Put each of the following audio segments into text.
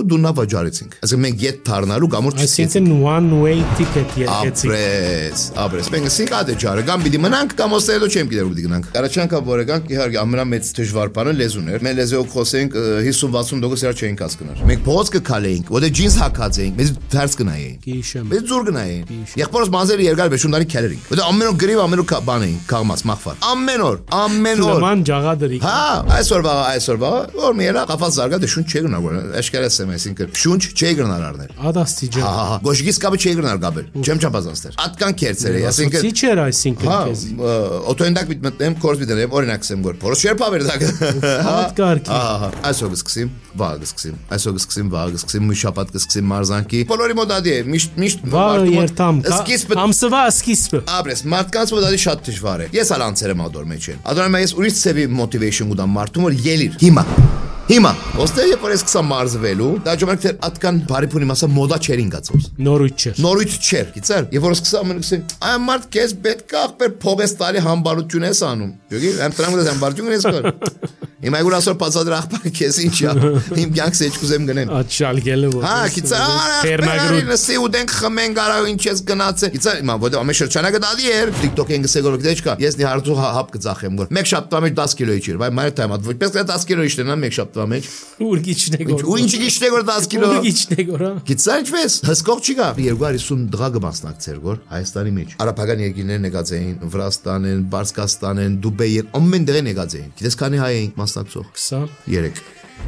դուննա վաճառեցինք։ Այսինքն մենք յետ դառնալու գամուր Այսինքն one way ticket եկեցիք։ Ապրես, մենք ասենք ադե ջարը կամ պիտի մնանք կամ ոստեր도 չեմ գիտեր պիտի գնանք։ Կարաչանքա որ եկանք իհարկե ամենամեծ դժվար բանը լեզուն էր։ Մենք լեզվով խոսենք 50-60% դրա չէինք հասկանում։ Մենք փողոց կքալեինք, որտե ջինս հակած էինք, մեզ դարձ գնայինք։ Մեզ զուր գնայինք։ Եղբորս մազերը երկար բեշունդանի քելերինք։ Որտե ամեն օր գրիվ ամեն օր բան էինք, կաղմաց մախվար։ Ամեն օր։ Նման ջաղադրիկ։ Հա, այսօրվա որ մի երա կապած զարգա դե շունչ չի գնար որ աշկարաս եմ այսինքն շունչ չի գնար առնել։ Ադաստի ջան։ Հա, գոշգիս կապը չի գնար գաբել։ Չեմ չափազանցներ։ Ատկան քերցեր է, այսինքն։ Չի չէր այսինքն քեզ։ Օտոյնդակ մտնեմ, կորս մտնեմ, օրինակ ասեմ գոր։ Փորոշ չեր փավեր դա։ Հա, այսօր սկսեմ, վաղ սկսեմ։ Այսօր սկսեմ, վաղ սկսեմ, մի շաբաթ կսկսեմ մարզանքի։ Բոլորի մոդադի է, միշտ վաղ երթամ։ Սկիզբը ամսվա սկիզբը։ Ապրես, մարդկանց մոդադի շատ դժվար է։ Ես ալանցեր եմ ադոր մեջ եմ։ Ադորում ես ուրիշ ծեվի motivation ուտամ մարդում որ ելիր։ Հիմա ոստե երբ որ ես սկսա մարզվելու, դա ժամանակ դեռ ատկան բարիփունի մասը մոդա չէր ինգացած։ Նորույթ չէր։ Գիտեր, երբ որ սկսա ամեն քսեմ, այ մարդ քեզ պետք է ախպեր փողես տալի համբարություն ես անում։ Յոգի, եմ տրամուտ համբարություն ես կար։ Հիմա գուր ասոր բացադրի ախպերը քեզ ինչա։ Իմ կյանքս էջ կուզեմ գնեմ։ Աչալգելը որ։ Հա, գիտեր, նսի ուդենք խմեն գարավ ինչ ես գնացել։ Գիտեր, հիմա որ ամեն շրջանակը դալի էր, TikTok-ին գսեգոր գիտեչկա։ Ես նի հարցու հապ կծախեմ գոր։ Մեկ շաբթվա մեջ 10 կիլո իջիր, վայ մայր թայմա, որպես 10 կիլո իջնա մեկ շաբթվա մեջ։ Ուրգիչն է գոր։ Ու ինչ գիշնե գոր 10 կիլո։ Ուրգիչն է գոր։ Գիտես ինչպես, հսկող չի գա։ 250 դղա մասնակցեր գոր Հայաստանի մեջ։ Արաբական երկիրներ նեղած էին, Վրաստան են, Բարսկաստան են, Դուբեյ են, ամեն դեղ նեղած էին։ Գիտես քանի հայ էին մասնակցող։ 23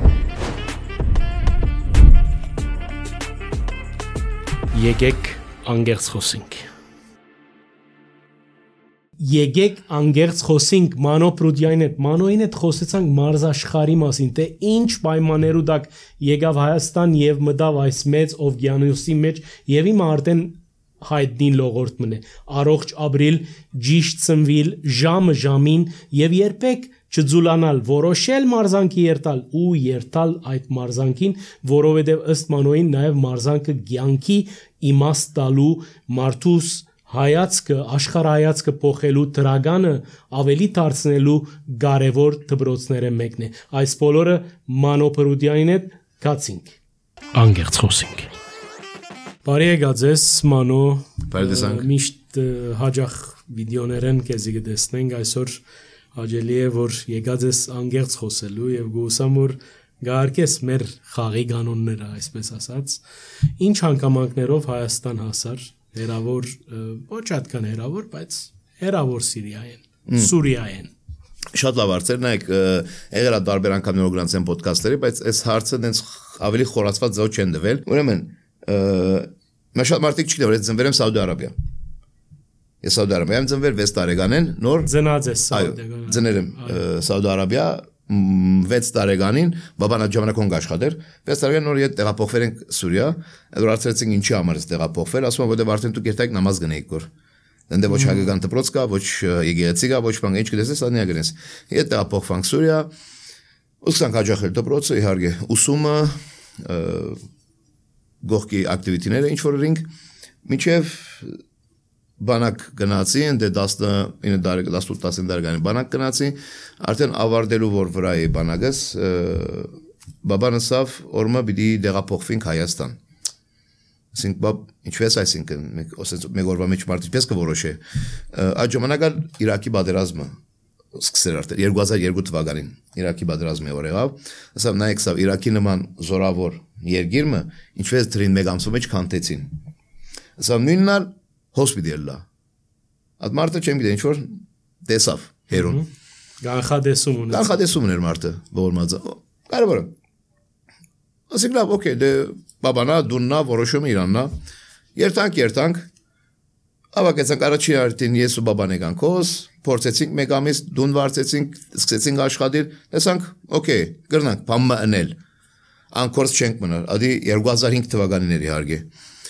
Եկեք անգերց խոսենք։ Եկեք անգերց խոսենք Մանո Պրուդյանի հետ։ Մանոյին հետ խոսեցանք մարզաշխարհի մասին, թե ինչ պայմաններու դակ եկավ Հայաստան եւ մտավ այս մեծ օվկիանոսի մեջ եւ հիմա արդեն հայտնի լողորդ մնե։ Առողջ ապրիլ, ճիշտ ծնվել, ժամին եւ երբեք չձուլանալ, որոշել մարզանքի երթալ ու երթալ այդ մարզանքին, որովհետև ըստ Մանոյին նաև մարզանքը կյանքի իմաստ տալու մարդուս հայացքը, աշխարհայացքը փոխելու դրագանը ավելի դարձնելու կարևոր դպրոցները մեկն է։ Այս բոլորը Մանո Պրուդյանին հետ կացինք։ Անգերց խոսենք։ Բարի եկած ես Մանո։ Միշտ հաջող վիդեոներն քեզի կտեսնենք այսօր Հաջելի է, որ եկած ես անգերց խոսելու և գուսամ, որ գարկես մեր խաղի գանոնները, այսպես ասած, ինչ հանգամանքներով Հայաստան հասար, հերավոր, ոչ այդքան հերավոր, բայց հերավոր Սուրիա են։ Շատ լավ հարցեր, նայեք, եղել է տարբեր անգամներով գրանցեն պոդքասթերի, բայց այս հարցը դենց ավելի խորացված ձև չեն դվել, ուրեմն, մեր շատ մարդիկ չգիտեմ, որ ես ծնվել եմ Սաուդի Արաբիա։ Ես Սաուդի Արաբիայում ծնվել 6 տարեկանին, նոր ծնած ես Սաուդիական։ Ծնել եմ Սաուդի Արաբիա 6 տարեկանին, բաբան այդ ժամանակ հոնք աշխատեր, 6 տարեկան նոր ետ տեղափոխվել ենք Սուրիա, այդ հարցրեցինք ինչի համար ես տեղափոխվել, ասում եմ որտեղ արդեն դուք երթայիք նամազ գնեիք որ։ Դե ոչ հագական դպրոց կա, ոչ եկեղեցի կա, ոչ բան, ինչ գտես սա նիա գնես։ Ետ տեղափոխվանք Սուրիա, ուսանք հաջողել դպրոցը, իհարկե, ուսումը, գողքի ակտիվիտիները ինչ որ ռինգ, մինչև բանակ գնացի, դե 18-19 տարեկանի բանակ գնացի, արդեն ավարտելու որ վրա է բանակս, բաբան ասավ, օրմա պիտի դեղափոխվենք Հայաստան։ Ասենք բաբ, ինչպես այսինքն, մեկ օրվա մեջ մարդ ինչպես կորոշե։ Այդ ժամանակը Իրաքի պատերազմը սկսել արդեն 2002 թվականին Իրաքի պատերազմը որ եղավ, ասավ նայեք սա Իրաքի նման զորավոր երկիրը ինչպես դրին մեկ ամսու մեջ քանթեցին։ Ասավ նույնն հոսպիտալա։ Այդ մարդը չեմ գիտե ինչ որ տեսավ հերուն։ Կանխադեսում ուներ մարդը ողորմածը։ Կարևորը։ Ասենք լավ, օքեյ, դե բաբանա, դուննա, որոշումը իրաննա։ Երթանք։ Ավակեցանք առաջին արդեն ես ու բաբան եկանք հոս, փորձեցինք մեկ ամիս, դուն վարձեցինք, սկսեցինք աշխատել, տեսանք, օքեյ, գրնանք, բամը ընել։ Անկորս չենք մնալ, ադի 2005 թվականին էր իհարկե։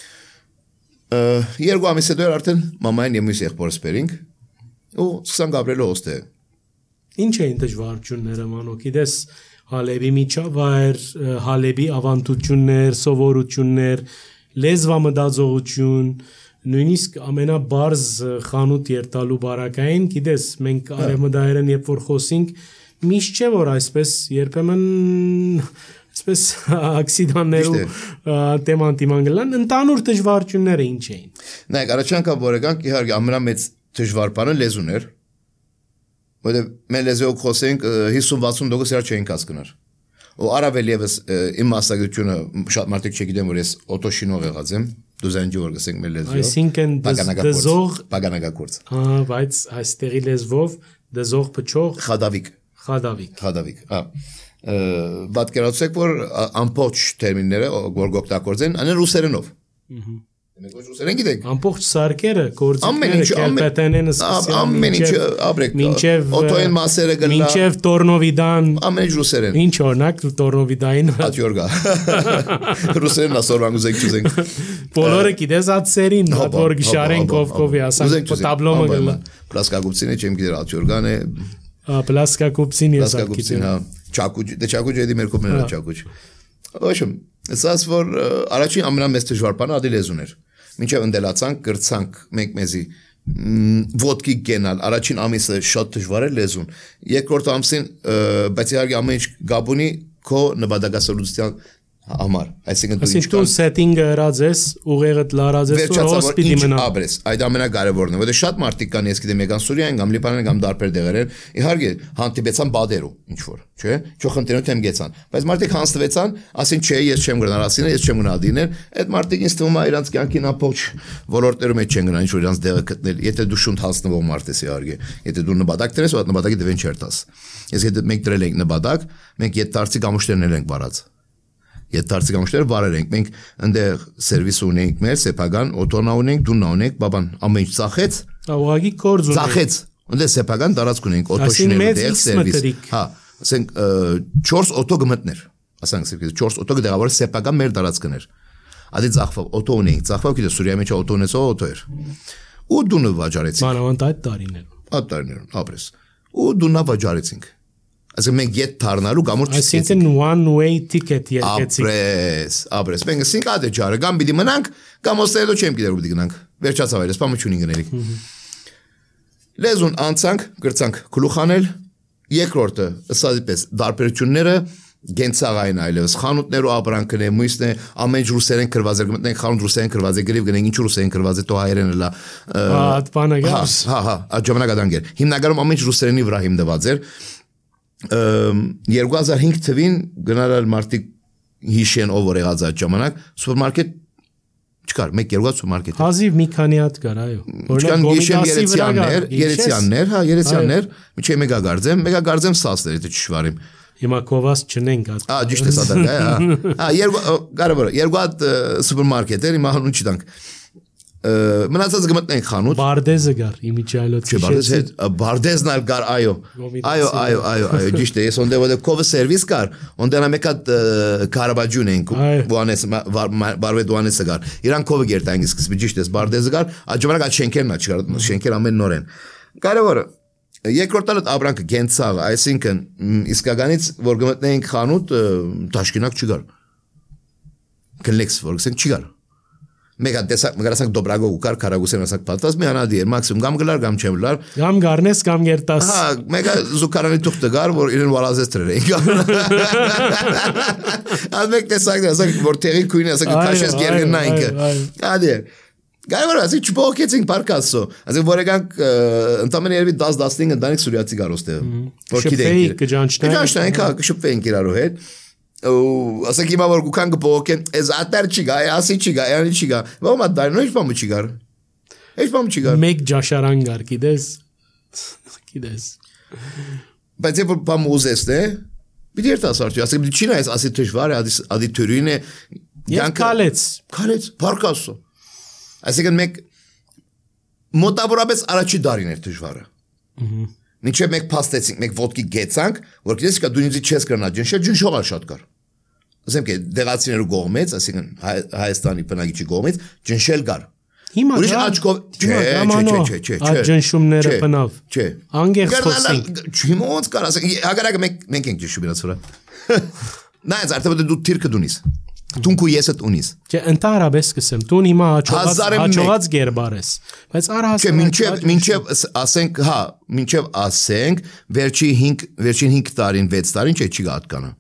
2 ամիս հետո արդեն մամային եւ մյուս եղբորս բերինք ու սկսանք ապրել հոստեղ։ Ինչ էին դժվարությունները Մանո, գիտես Հալեբի միջավայր, Հալեբի ավանդություններ, սովորություններ, լեզվամտածողություն, նույնիսկ ամենաբարձ խանութ երթալու բարակային, գիտես մենք արևմտահայերեն երբ որ խոսենք, միշտ չէ որ այսպես երբեմն Այսպես ակսիդաններու թեման տիմանգլան ընդանուր դժվարությունները ինչ էին։ Նայեք, առաջ անգամ որ եկանք իհարկե ամենամեծ դժվար բանը լեզուն էր։ Որտեղ մեր լեզվով խոսենք 50-60% իրա չէին հասկնար։ Ու առավել եւս իմ մասնագիտությունը շատ մարդիկ չգիտեն որ ես օտոշինող եղած եմ, դուզանջի որ գսենք մեր լեզվով։ Այսինքն դզող բագանագակորձ։ Բայց այստեղի լեզվով դզող փչող խադավիկ։ Պատկերացրեք որ ամբողջ տերմինները որ օգտագործեն անեն ռուսերենով։ Մենք ոչ ռուսերեն գիտենք։ Ամբողջ սարքերը, գործիքները, կերպետենենը ամեն ինչ ապրեք։ Օտոյեն մասերը գլա։ Մինչև տորնովիդան։ Ամեն ինչ ռուսերեն։ Ինչ օրինակ տորնովիդային։ Ատյորգա։ Ռուսերեն ասորվան ուզենք չուզենք։ Բոլորը գիտես ատսերին, որ գշարեն կովկովի, ասանք տաբլոմը գլա։ Պլասկագուպցին է չեմ գիտեր ատյորգան է։ Պլասկագուպցին է զակիտել։ Հա, չակուջ, դե չակուջ էդի մեր կողմերը չակուջ։ Ոչմ, ասած որ առաջին ամենամեծ դժվար բանը ադի լեզուն էր։ Մինչև ընդելացանք, կրցանք մենք մեզի ոդկի գենալ, առաջին ամիսը շատ դժվար էր լեզուն։ Երկրորդ ամսին, բայց իհարկե ամեն ինչ գաբունի քո նպատակասլուցության համար, այսինքն դու սեթինգը հրած ես, ուղեղդ լարած ես, որ հոսպիտի մնա։ Ապրես, այդ ամենակարևորն է, որտեղ շատ մարդիկ կան, ես գիտեմ, եկան Սուրիայեն, կամ Լիբանան, կամ դարբեր տեղերեն, իհարկե հանդիպեցան բադերու, ինչ որ, չէ՞, չոխընտենու թեմ գեցան, բայց մարդիկ հանձնվեցան, ասին չէ, ես չեմ գնալ ասինը, ես չեմ գնալ դիներ, այդ մարդիկ ինձ թվում է իրանց կյանքին ամբողջ ոլորտներում չեն գնալ, ինչ որ իրանց դեղը գտնել, եթե դու շունդ հասնվող մարդ ես իհարկե, եթե դու նպատակ դրես, ու այդ նպատակի դվեն չեր տաս։ Ես եթե մենք դրել ենք նպատակ, մենք յետարցի կամուշտերներ ենք վարած։ Յետարցի կամուշտերը վարել ենք, մենք ընդեղ սերվիս ունենք մեր, սեփական, օտոնա ունենք, դուննա ունենք, բաբան ամեն ինչ ծախեց։ Ուղղակի կորձ ունենք։ Ծախեց, ընդեղ սեփական տարածք ունենք, օտոշիներ, դեղ սերվիս։ Հա, ասենք 4 օտո գմտներ, ասենք 4 օտո գտեղավորը սեփական մեր տարածքներ։ Ադի ծախվավ, օտո ունենք, ծախվավ գիտես Սուրիայի մեջ օտո ունեցող օտո էր։ Ու դունը վաճառեցինք։ Մանավանդ այդ տարիներում։ Այդ տարիներում, ապրես։ Ու դուննա վաճառեցինք։ Այսինքն մենք յետ դառնալու գամուր չսկեցինք։ Այսինքն one way ticket եկեցինք։ Ապրես, մենք ասինք ադե ջարը, կամ պիտի մնանք, կամ ոստերդո չեմ գիտեր ու պիտի գնանք։ Վերջացավ այլս, բամը չունի գնելիք։ Լեզուն անցանք, գրցանք գլուխանել, երկրորդը, ըստ դարբերությունները գենցաղային այլևս խանութներու ապրանքն է, մույսն է, ամեն ինչ ռուսերեն գրված է, գտնենք խանութ ռուսերեն գրված է, գրիվ գնենք ինչ ռուսերեն գրված է, տո հայերեն լա։ Այդ բանը գաս։ Հա, այդ ժամանակադանգեր։ Հիմնականում ամեն ինչ ռուսերենի վրա հիմնված էր։ 2005 թվին գնալ մարդիկ հիշեն ով որ եղած այդ ժամանակ սուպերմարկետ չկար, մեկ երկու սուպերմարկետ։ Հազիվ մի քանի հատ կար, այո։ Որքան գիշեր երեցյաններ, հա, երեցյաններ, միջի մեգագարձեմ սասներ, եթե չշվարիմ։ Հիմա կովաս չնենք այդ։ Ճիշտ է սա դա, հա։ Հա, կարևորը, երկու հատ սուպերմարկետեր, հիմա հանուն չտանք։ Մնացած գմտնենք խանութ։ Բարդեզը գար, իմիջայլոց։ Բարդեզն ալ գար, այո, ճիշտ է, ես ոնդե ոդե կովը սերվիս գար, ոնդե նա մեկատ կարաբաջուն ենք, ոանես, բարվետ ոանեսը գար, իրան կովը գերտային սկսպի, ճիշտ ես, բարդեզը գար, այդ ժամանակ այդ շենքերն ա չկար, շենքեր ամեն նոր են։ Կարևորը, երկրորդալդ ապրանքը գենցաղ, այսինքն իսկականից, որ գմտնենք խանութ, տաշկինակ չգար, կլեքս, որ գսենք չգար։ Մեգա տեսակ մգարասակ դոբրագո ու կար կարագուսեն ասակ պատված մի անադի էր մաքսիմում կամ գլար կամ չեմ լար կամ գարնես կամ գերտաս հա մեգա զուկարանի թուղթը գար որ իրեն վալազես τρեր էին ադմեք տեսակ ասակ որ տեղի քույնի ասակ քաշես գերգնա ինքը ադի գարվար ասի չփոխեցինք պարկասո ասիկ որ եկանք ընդամենը երևի 10-15 ընտանիք սուրիացի գարոստեղ որ գիտենք կջանչնային հա կշփվեինք իրարու հետ ասենք հիմա որ գուքան գփոքեն ez ատար չի գա ասի չի գա անի չի գա ո՞մ ադար նույն բանը չի գար Էջ բան չի գար մեկ ջաշարան գար գիտես բայց երբ բամ ուզես դե պիտի երթաս արդյոք ասենք չի նայես ասի դժվար է ադի թյուրին է եւ քալեց փարկասո ասենք մեկ մոտավորապես առաջի դարին էր դժվարը Մինչև մեկ փաստեցինք, մեկ ոդկի գեցանք, որ գիտես կա դու ինձ չես կրնա ջնշել, ջնշողալ շատ կար։ Ասեմ թե դեղացիներու կողմից, ասիկան Հայաստանի բնակիչի կողմից ջնշել կար։ Հիմա ուրիշ աչքով չէ։ Այդ ջնշումները բնավ։ Չէ։ Անգեղ խոսենք։ Հիմա ոնց կար, ասենք հագարակը մենք ենք ջնշում իրաց վրա։ Նայած արդյոք դու թիրքը դունիս։ Դունք ու ես այդ ունիս։ Չէ, ընդհանրապես սկսեմ։ Դու հիմա հաջողած գերբար ես։ Բայց առհասարակ Չէ, մինչև ասենք, հա, մինչև ասենք վերջին 5 տարին, 6 տարին չի գա հատկանը։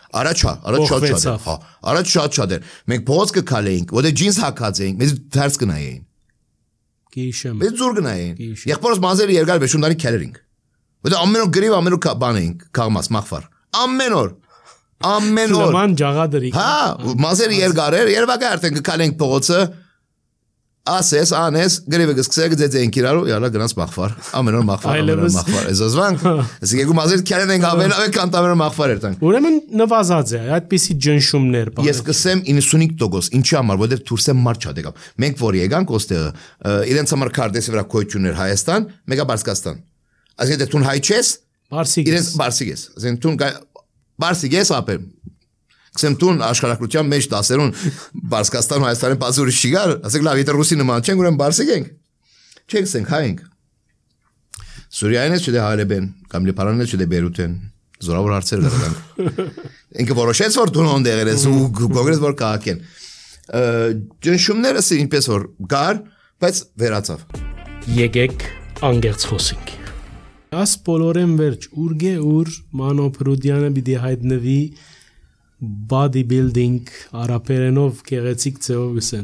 Առաջ շատ, հա, առաջ շատ էր։ Մենք փողոց կքալեինք, որտեղ ջինս հագած էինք, մեզ դարձ գնային։ Գիշեմ։ Մեզ զուր գնային։ Եղբորս մազերը երկար բեշունդանի քերերինք։ Որտեղ ամեն օր գրիվ, ամեն օր բան էինք, քաղմաս, մախվար։ Ամեն օր։ Լման ջաղադրիկ։ Հա, մազերը երկար էր, երբակա արդեն կքալեինք փողոցը։ Ասես, անես, գրիվը գսկսեք ձեզենք իրարու, յալա գնաց մախվար, ամեն օր մախվար, էզոզվանք, ես եկու մազեր քերեն ենք ավելավե կանտամերը մախվար երտանք։ Ուրեմն նվազած է, այդպիսի ջնշումներ բան։ Ես կսեմ 95%, ինչի համար, որովհետև դուրսեմ մարդ շատ եկավ։ Մենք որ եկանք ոստեղը, իրենց համար քարտեսի վրա քոյություն էր Հայաստան, մեկա Բարսկաստան։ Այսինքն դու հայ չես, իրենց բարսիկ ես։ Այսինքն դու բարսիկ ես ապե Քսեմ տուն աշխարհակրթության մեջ դասերուն Բարսկաստան Հայաստանի բացի ուրիշ չի գար, ասենք լավ, եթե ռուսի նման չենք, ուրեմն բարսիկ ենք։ Չենք հայենք։ Սուրիայինը չէ Հալեբեն, կամ Լիբանանը չէ Բեյրութեն, զորավոր հարցեր գրանք։ Ինքը որոշեց որ դու ոնդեր ես ու կոնգրես որ կհակեն։ Ջնշումները ինպես որ գար, բայց վերացավ։ Եկեք անգերց խոսենք։ Աս բոլորեն վերջ ուրգե ուր Մանո Փրուդյանը պիտի հայտնվի bodybuilding արաբերենով գեղեցիկ ձևով գսեն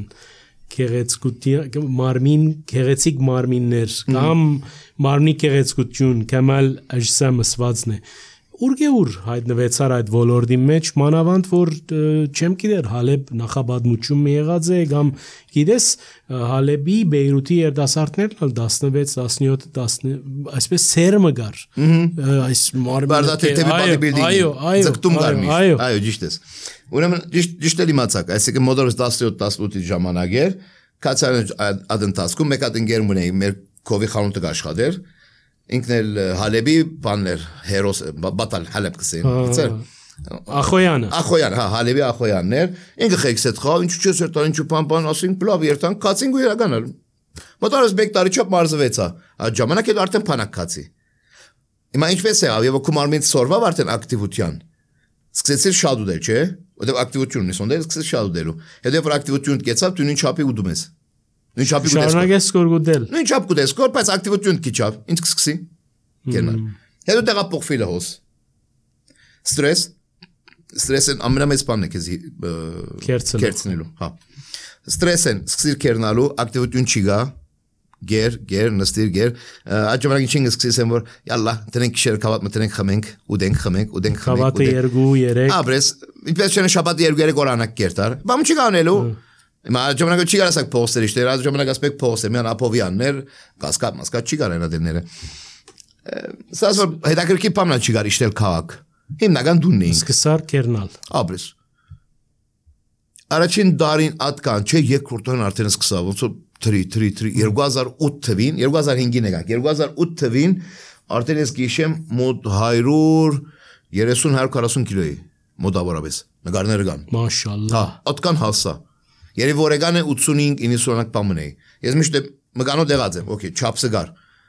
գեղեցիկ մարմիններ կամ մարմնի գեղեցկություն կամալ աջսամ ասվածն է ուրգե ուր հայտնվեցար այդ ոլորտի մեջ մանավանդ որ չեմ գիտեր Հալեբ նախաբադմություն մի եղած է կամ գիտես Հալեբի Բեյրութի երդասարտներն 16 17 այսպես սերմը գար այս bodybuilding ձգտում գար այո ճիշտ ես ուրեմն ճիշտ է իմացակ այսինքն մոդորս 17-18 ժամանակ էր կացան ադընթացքում մեկ հատ ընկեր ունեի մեր կովի խանութը աշխատեր ինքն էլ Հալեբի բաններ հերոս բատալ Հալեբ կսեն ծեր Ախոյանը հա Հալեբի Ախոյաններ ինքը խեքսետ խավ ինչու չես երթան ինչու պան ասենք լավ երթան կացինք ու իրականալ մոտորս մեկ տարի չափ մարզվեցա այդ ժամանակ էլ արդեն փանակ կացի հիմա ինչպես է եւ կոմարմից սորվավ արդեն ակտիվության սկսեցի շատ ուդել չէ որտեղ ակտիվությունն է սոնդել սկսեցի շատ ուդելու հետո որ ակտիվություն կեցավ դու ինչ չափի ուդում ես Նույն չափի շարունակես կորգուդել Նույն չափ կուտես կոր բայց ակտիվություն քիչավ ինձ կսկսի կենալ հետո տեղափոխվելը հոս ստրեսն ամենամեծ բանն է քեզ քերցնելու հա ստրեսն սկսիր կերնալու ակտիվություն չի գա գեր նստիր այդ ժամանակ ինչ սկսես եմ որ յալլա տնենք քիշեր կավատ մտնենք խմենք ուդենք կավատը 2-3 աբրես ինչպես չեն շաբաթը 2-3 օրանակ կերտար բամ չի կանելու Հիմա ժամանակը չի կարասակ փոստեր իշտեր, այդ ժամանակ ասպեք փոստ է, միան ապովյաններ, կասկատ չի կարեն ադենները։ Սաս որ հետաքրքիր բանն չի գար իշտել քաղաք։ Հիմնական դունն էինք։ Սկսար կերնալ։ Աբրես։ Առաջին դարին ատկան չէ, երկրորդն արդեն սկսավ, ոնց որ 2008 թվին, 2005-ին եկակ, 2008 թվին արդեն ես գիշեմ մոտ 130-140 կիլոյի, մոտավորապես, նկարները կան։ Մաշալլա։ Հա, ատկան հասա։ Երևի որեգան է 85-90 բամն էի։ Ես միշտ մկանով դեղած եմ, օքեյ, չափսը գար։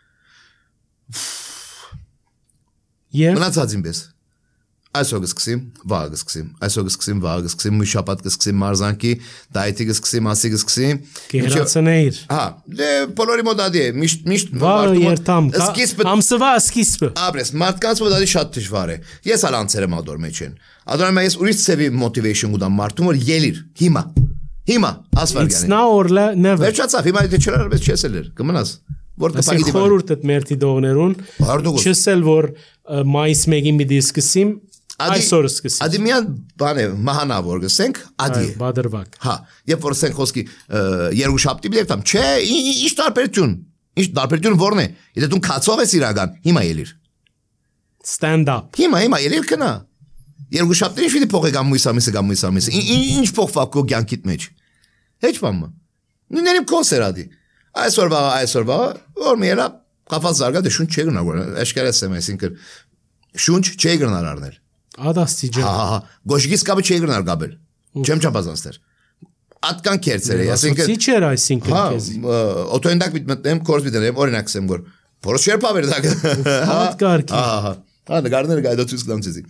Մնացած ինպես։ Այսօր կսկսեմ, վաղ կսկսեմ, մի շաբաթ կսկսեմ մարզանքի, դայթի կսկսեմ, ասի կսկսեմ։ Կերացնեիր։ Հա, դե բոլորի մոդադի է, միշտ վաղ երթամ, ամսվա սկիզբը։ Աբրես, մարդկանց մոդադի շատ դժվար է։ Ես ալ անցել եմ ադոր մեջ են։ Ադորում ես ուրիշ ծևի motivation ուտամ մարդում որ ելիր, Հիմա, ասվարգանի։ It's now or never։ Վերջացավ, հիմա եթե չրարպես չես էլ էր, կմնաս։ Որ կպագի դիվան։ Խորհուրդդ մերթի դողներուն։ Չսել որ մայիս 1-ին պիտի սկսեմ, այսօր սկսեմ։ Ադի միան բան է, մահանա որ գսենք, ադի։ Բադրվակ։ Հա, երբ որ ասենք խոսքի երկուշաբթի բերտամ, չէ, ինչ տարբերություն։ Ինչ տարբերություն որն է։ Եթե դու քացող ես իրական, հիմա ելիր։ Stand up։ Հիմա ելիր կնա։ Երկուշաբթի ինչ պիտի փոխի կամ մույս ամիսը։ Ինչ փոխվավ քո կյանքիդ մեջ։ Heç բան։ Նույնիսկ կոսերադի։ Այսօրվա, որ մի էլա կապած զարգա դե շունչ չի գնալ, աշկարես եմ, այսինքն շունչ չի գնալ առնել։ Ադաստի ջան։ Հա, գոշգիս կապը չի գնալ գաբել։ Չեմ չափազանցներ։ Ատկան կերծեր է, այսինքն։ Ինչ էր այսինքն քեզ։ Օտոյնդակ մտնեմ, կորս մտնեմ, օրինակ ասեմ որ փորոշ չեր փավեր դակ։ Հատ կարգի։ Հա, նկարները գայդոցից կդամ ցեզի։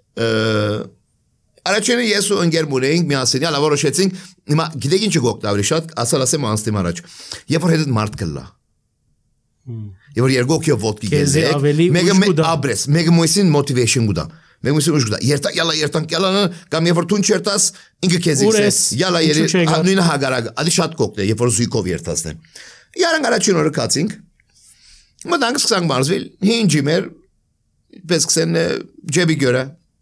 Առաջինը ես ու ընկեր մունեինք միասին, ալա որոշեցինք, հիմա գիտեք ինչը գոկտ ավելի շատ, ասեմ անստիմ առաջ։ Երբ որ հետդ մարդ կլա։ Երբ որ երկու օքյո ոդկի գեզեք, մեկը աբրես, մեկը մույսին motivation գուտա։ Մենք ուսում ուժգա երթա երթանք յալանը կամ երբ որ տուն չերտաս ինքը քեզ իքս յալա երի նույնը հագարակ ադի շատ կոկն է երբ որ զույգով երթասն Yaran առաջին օրը կացինք մտանք սկսանք մարզվել 5 ջիմեր պես կսեն ջեբի գորա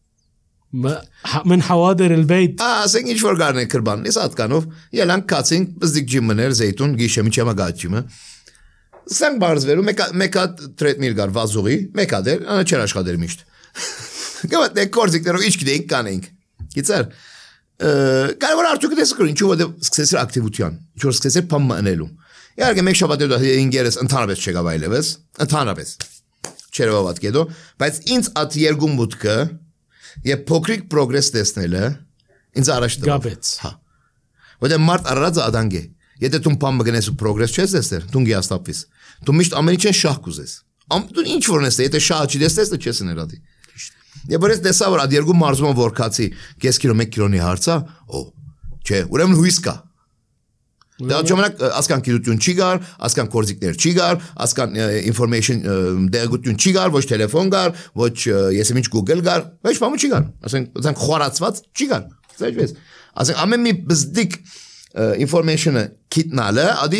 من حوادر البيت ասենք ինչ որ գարն է կրբանն ես հատկանով ելանք կացինք բզդիկ ջիմներ զեյտուն գիշեմի չեմա գաճիմը Սանք մարզվելու մեկա տրեդմիլ գար վազուղի մեկա դեր անա չեր աշխատել միշտ Գավատ դե կորզիկներով ինչ գիտենք կանենք գիծար կարևոր արդյունքը դեսկրին ինչու որ սկսեցիր ակտիվության ինչ որ սկսեցիր փամ մնելու Իհարկե մեկ շաբաթ հետո ինգերս ընդհանրապես չեկավ այլևս ընդհանրապես չերևաված գետո բայց ինձ at երկու մուտքը եւ փոքրիկ պրոգրես տեսնելը ինձ առաջ Գաբեց հա Որտե մարդ առած ադանգե եթե դու փամ մգնես ու պրոգրես չես տեսներ դու գիաստապվես դու միշտ ամեն ինչ շահ կուզես դու ինչ որ նես եթե շահ չդեսնես դու չես ներադի Եվ որես տեսա որ այդ երկու մարզումը որքացի կես կիլո 1 կիլոնի հարցա օ չէ ուրեմն հույս կա Դա ժամանակ ասկան գիտություն չի գար, ասկան կորզիկներ չի գար, ասկան information դեղություն չի գար, ոչ տելեֆոն գար, ոչ եսեմ ինչ Google գար, ոչ բան չի գար։ Ասենք խորացված չի գար։ Սա ասենք ամեն մի բզդիկ information-ը գիտնալը, ադի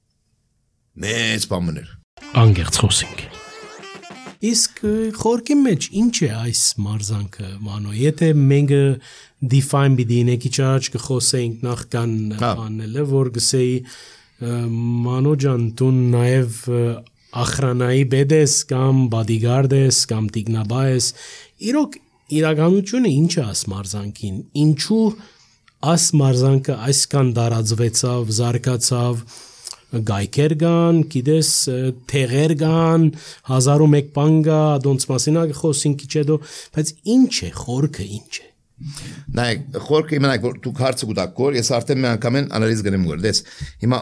մեծ բաներ։ Անգերց խոսենք։ Իսկ խորքի մեջ ինչ է այս մարզանքը, մանո, եթե մենք define բիդինե քիչ առաջ կխոսեինք նախքան անելը, որ գսեի մանո ջան դու նաև ախրանայի բեդես կամ bodyguard ես կամ տիգնաբա ես, իրոք իրականությունը ինչ է աս մարզանքին, ինչու աս մարզանքը այսքան դարածվեցավ, զարգացավ Գայքեր կան, գիտես, թեղեր կան, 1001 բան կա, դոնց մասին խոսենք քիչ հետո, բայց ինչ է, խորքը ինչ է։ Նայեք, խորքը իմանաք, որ դուք հարցը գուտակոր, ես արդեն մի անգամ են անալիզ գնեմ գորդես։ Հիմա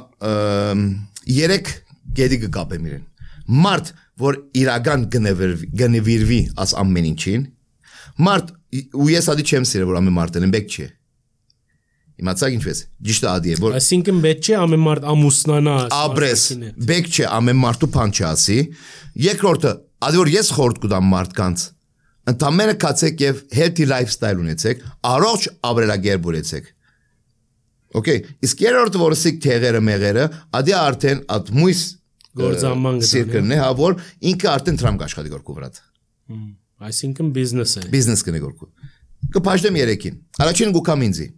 3 գեդի կկապեմ իրեն։ Մարդ, որ իրական գնվիրվի աս ամեն ինչին, մարդ, ու ես ադի չեմ սիրել, որ ամեն մարդն են, բեք չի է։ Իմացակ ինչպես, ճիշտը ադի է, որ Այսինքն պետք չէ ամեն մարդ ամուսնանա Աբրես, բեք չէ ամեն մարդու բան չասի, երկրորդը, ադի որ ես խորհուրդ կտամ մարդկանց, ընդամենը կացեք եւ healthy lifestyle ունեցեք, առողջ ապրելակերպ ունեցեք։ Okay, իսկ երրորդը որ սիկ թեղերը մեղերը, ադի արդեն at մույս գործաման սիրկն է, հա որ ինքը արդեն տրամ կաշխատի գործու վրա։ Այսինքն բիզնես է։ Բիզնես կնե գործու։ Կփաշտեմ երեքին։ Առաջին գուկամ ինձի։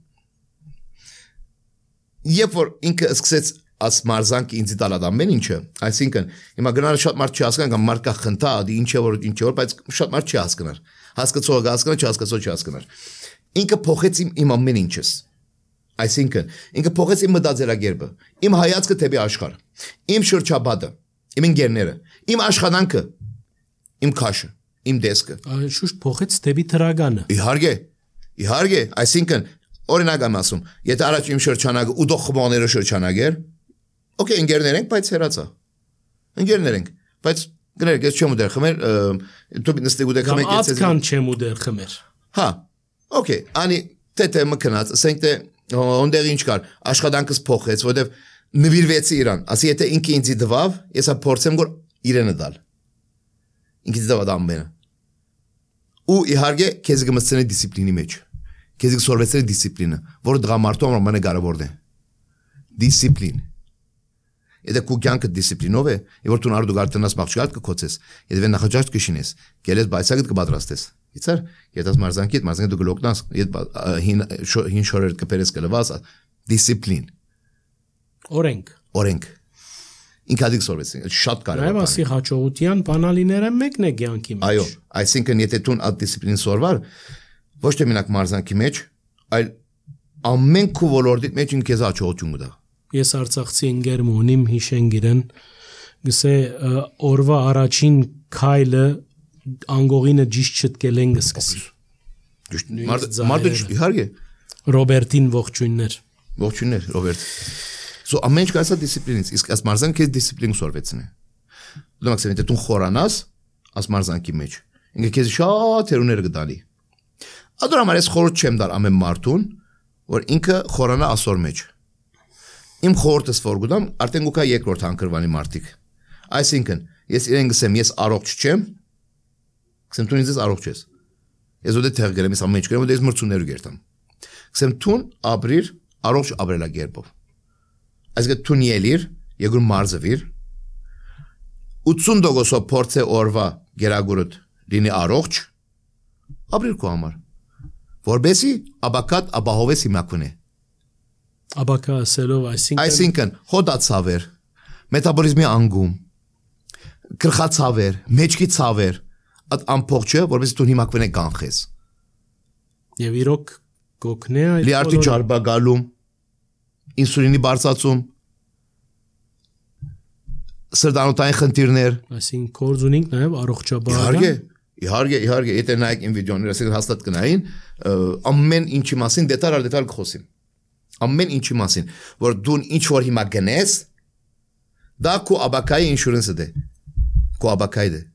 Երբ որ ինքը սկսեց աս մարզանք ինձ տալա ամեն ինչը, այսինքն հիմա գնալը շատ մարդ չի հասկան կամ մարդ կա խնդա, դի ինչ է որ, բայց շատ մարդ չի հասկներ։ Հասկացողը հասկներ, չհասկացող չհասկներ։ Ինքը փոխեց իմ ամեն ինչս։ Այսինքն ինքը փոխեց իմ մտածելակերպը, իմ հայացքը դեպի աշխարհ, իմ շրջապատը, իմ ընկերները, իմ աշխատանքը, իմ քաշը, իմ դեսկը։ Շուշտ փոխեց դեպի թրագանը։ Իհարկե, այսինքն Օրինակ եմ ասում, եթե առաջ իմ շրջանակը ու դող խմողները շրջանակ էր, okay, ընկերներ ենք, բայց հեռացա։ Ընկերներ ենք, բայց գներեք, ես չեմ ուդեր խմեր, դու նստեք ուդեք խմեք ես։ Ատքան չեմ ուդեր խմեր։ Հա, okay, անի տետը մկնած, ասենք թե ոնդեղ ինչ կար, աշխատանքս փոխեց, որտեվ նվիրվեցի իրան, ասի եթե ինքը ինձի դվավ, ես փորձեմ որ իրենը դալ։ Ինքից դվա ամենը։ Ու իհարկե քեզ կմտցնի դիսցիպլինի մեջ։ Քեզ կսորվեցրի դիսցիպլինը, որը դրամարտու ամենը կարևորն է։ Դիսցիպլին։ Եթե քո կյանքը դիսցիպլինով է, եւ որ դու արդու գարտենաս մաղճկալ կկոծես, եթե նախաճաշտ կշինես, գելես բայսակդ կպատրաստես։ Իցար, եթե մարզանքիդ դու գլոկնաս, հին շորեր կպերես կլվաս, դիսցիպլին։ Օրենք։ Ինքադիկ սորվեցին, շատ կարևոր։ Նաև ասի հաջողության բանալիները մեկն է կյանքի մեջ։ Այո, այսինքն եթե դու այդ դիսցիպլին սորվար, ոչ թե մենակ մարզանքի մեջ, այլ ամեն քո ոլորտի մեջ ինքեզ հաջողություն կտա։ Ես արցախցի ընկեր ունիմ հիշեն գիրեն, գսե օրվա առաջին քայլը անգողինը ճիշտ չտկելեն գսկսի։ Մարդը իհարկե Ռոբերտին ողջույններ։ Ողջույններ Ռոբերտ։ So ամեն ինչ կասա դիսցիպլինից, իսկ այս մարզանքը դիսցիպլին սորվեցն է։ Դու մաքսիմում եթե դու խորանաս այս մարզանքի մեջ, ինքը քեզ շատ հերուներ կտալի։ Ադրամար ես խորհուրդ չեմ դար ամեն մարդուն, որ ինքը խորանա ասոր մեջ։ Իմ խորհուրդս որ գուտամ, արդեն գուկա երկրորդ հանգրվանի մարդիկ։ Այսինքն, ես իրեն գսեմ, ես առողջ չեմ, գսեմ դու ինձ առողջ ես։ Ես ոդե թեղ գերեմ, ես ամեն ինչ գերեմ, ոդե ես մրցումներ գերտամ։ Կսեմ թուն ապրիր առողջ ապրելակերպով։ Այսինքն թուն ելիր, եկուր մարզվիր 80% փորձե օրվա գերագուրդ լինի առողջ, ապրիր քո համար։ Որբեսի աբակատ աբահովեսի մակունե։ Աբակա ասելով, այսինքն հոդացավեր, մետաբոլիզմի անգում, գլխացավեր, մեջքի ցավեր, այդ ամփոփչը, որովհետեւ դու հիմա կվենե կանխես։ Եվ իրոք կօգնե այդ լիարդի ջարբագալում, ինսուլինի բարձրացում, սրտանոթային խնդիրներ, այսինքն կորձ ունենք նաև առողջապահական։ Իհարկե, եթե նայեք իմ վիդեոները, ասենք հաստատ կնային, ամեն ինչի մասին դետալ կխոսեմ։ Ամեն ինչի մասին, որ դու ինչ որ հիմա գնես, դա քո աբակայի ինշուրենսը դե։ Քո աբակայի դե։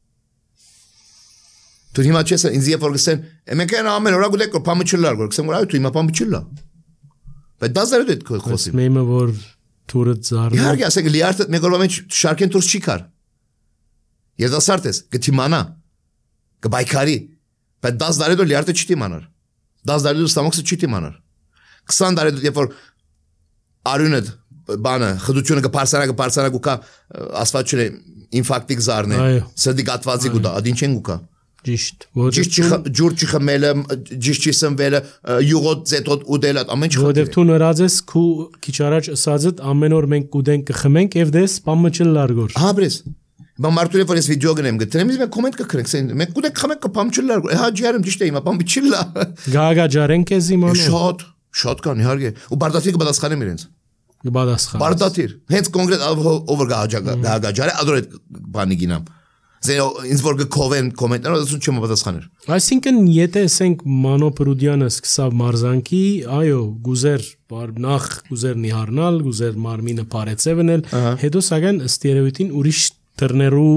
Դու հիմա չես ինձ երբ որ գսեն, մենք այն ամեն օր գուտեք փամը չլար, որ գսեմ որ այո դու հիմա փամը չլա։ Բայց դա զարդ է խոսիմ։ Մեմը որ թուրը զարնա։ Իհարկե, ասենք լիարդը մեկ օրվա մեջ շարքեն դուրս չի կար։ Երիտասարդ ես, կթիմանա, կբայքարի, բայց 10 տարի դու լիարդը չի թիմանար։ 10 տարի դու ստամոքսը չի թիմանար։ 20 տարի դու երբ որ արյունը բանը խդությունը կբարձրանա գուկա ասված չէ ինֆարկտիկ զարնե, սրտի գատվածի գուտա, ադին չեն գուկա։ Ճիշտ։ Ջուր չխմելը, ճիշտ չսնվելը, յուղոտ ձետոտ ուդելը, ամեն ինչ։ Որովհետև դու նորած ես քու քիչ առաջ ասածդ ամեն օր մենք կուդենք կխմենք եւ դες պամը չլարգոր։ Հա բրես։ Բա մարդու որ ես վիդեո գնեմ գտնեմ, ես մենք կոմենտ կքրենք, ասեն մենք կուդենք խմենք կպամ չլարգոր։ Հա ջարեմ ճիշտ է, հիմա պամը չլա։ Գագա ջարենք ես իմանա։ Շատ կան իհարկե։ Ու բարդաթի կպատասխանեմ իրենց։ Կպատասխան։ Բարդաթիր։ Հենց կոնկրետ over գագա ջարը ադոր այդ բանի գինամ։ Ինձ որ կկովեն կոմենտները դասուն չեմ պատասխաներ։ Այսինքն եթե ասենք Մանո Պրուդյանը սկսավ մարզանքի, այո, գուզեր նախ գուզեր նիհարնալ, գուզեր մարմինը բարեցևնել, հետո սակայն ըստ երևույթին ուրիշ դռներու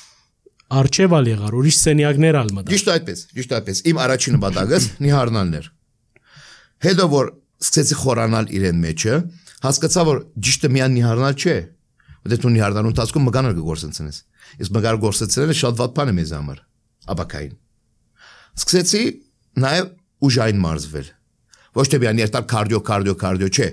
արչեվալ եղար, ուրիշ սենյակներ ալ մտա։ Ճիշտ այդպես։ Իմ առաջին նպատակս նիհարնալն էր։ Հետո որ սկսեցի խորանալ իրեն մեջը, հասկացա որ ճիշտը միան նիհարնալ չէ։ Որտեղ դու նիհարնալու ընթացքում մգանար կգործընծնես։ Ես մգար գործեցրելը շատ վատ բան է մեզ համար, աբակային։ Սկսեցի նաև ուժային մարզվել։ Ոչ թե միայն երթալ կարդիո չէ։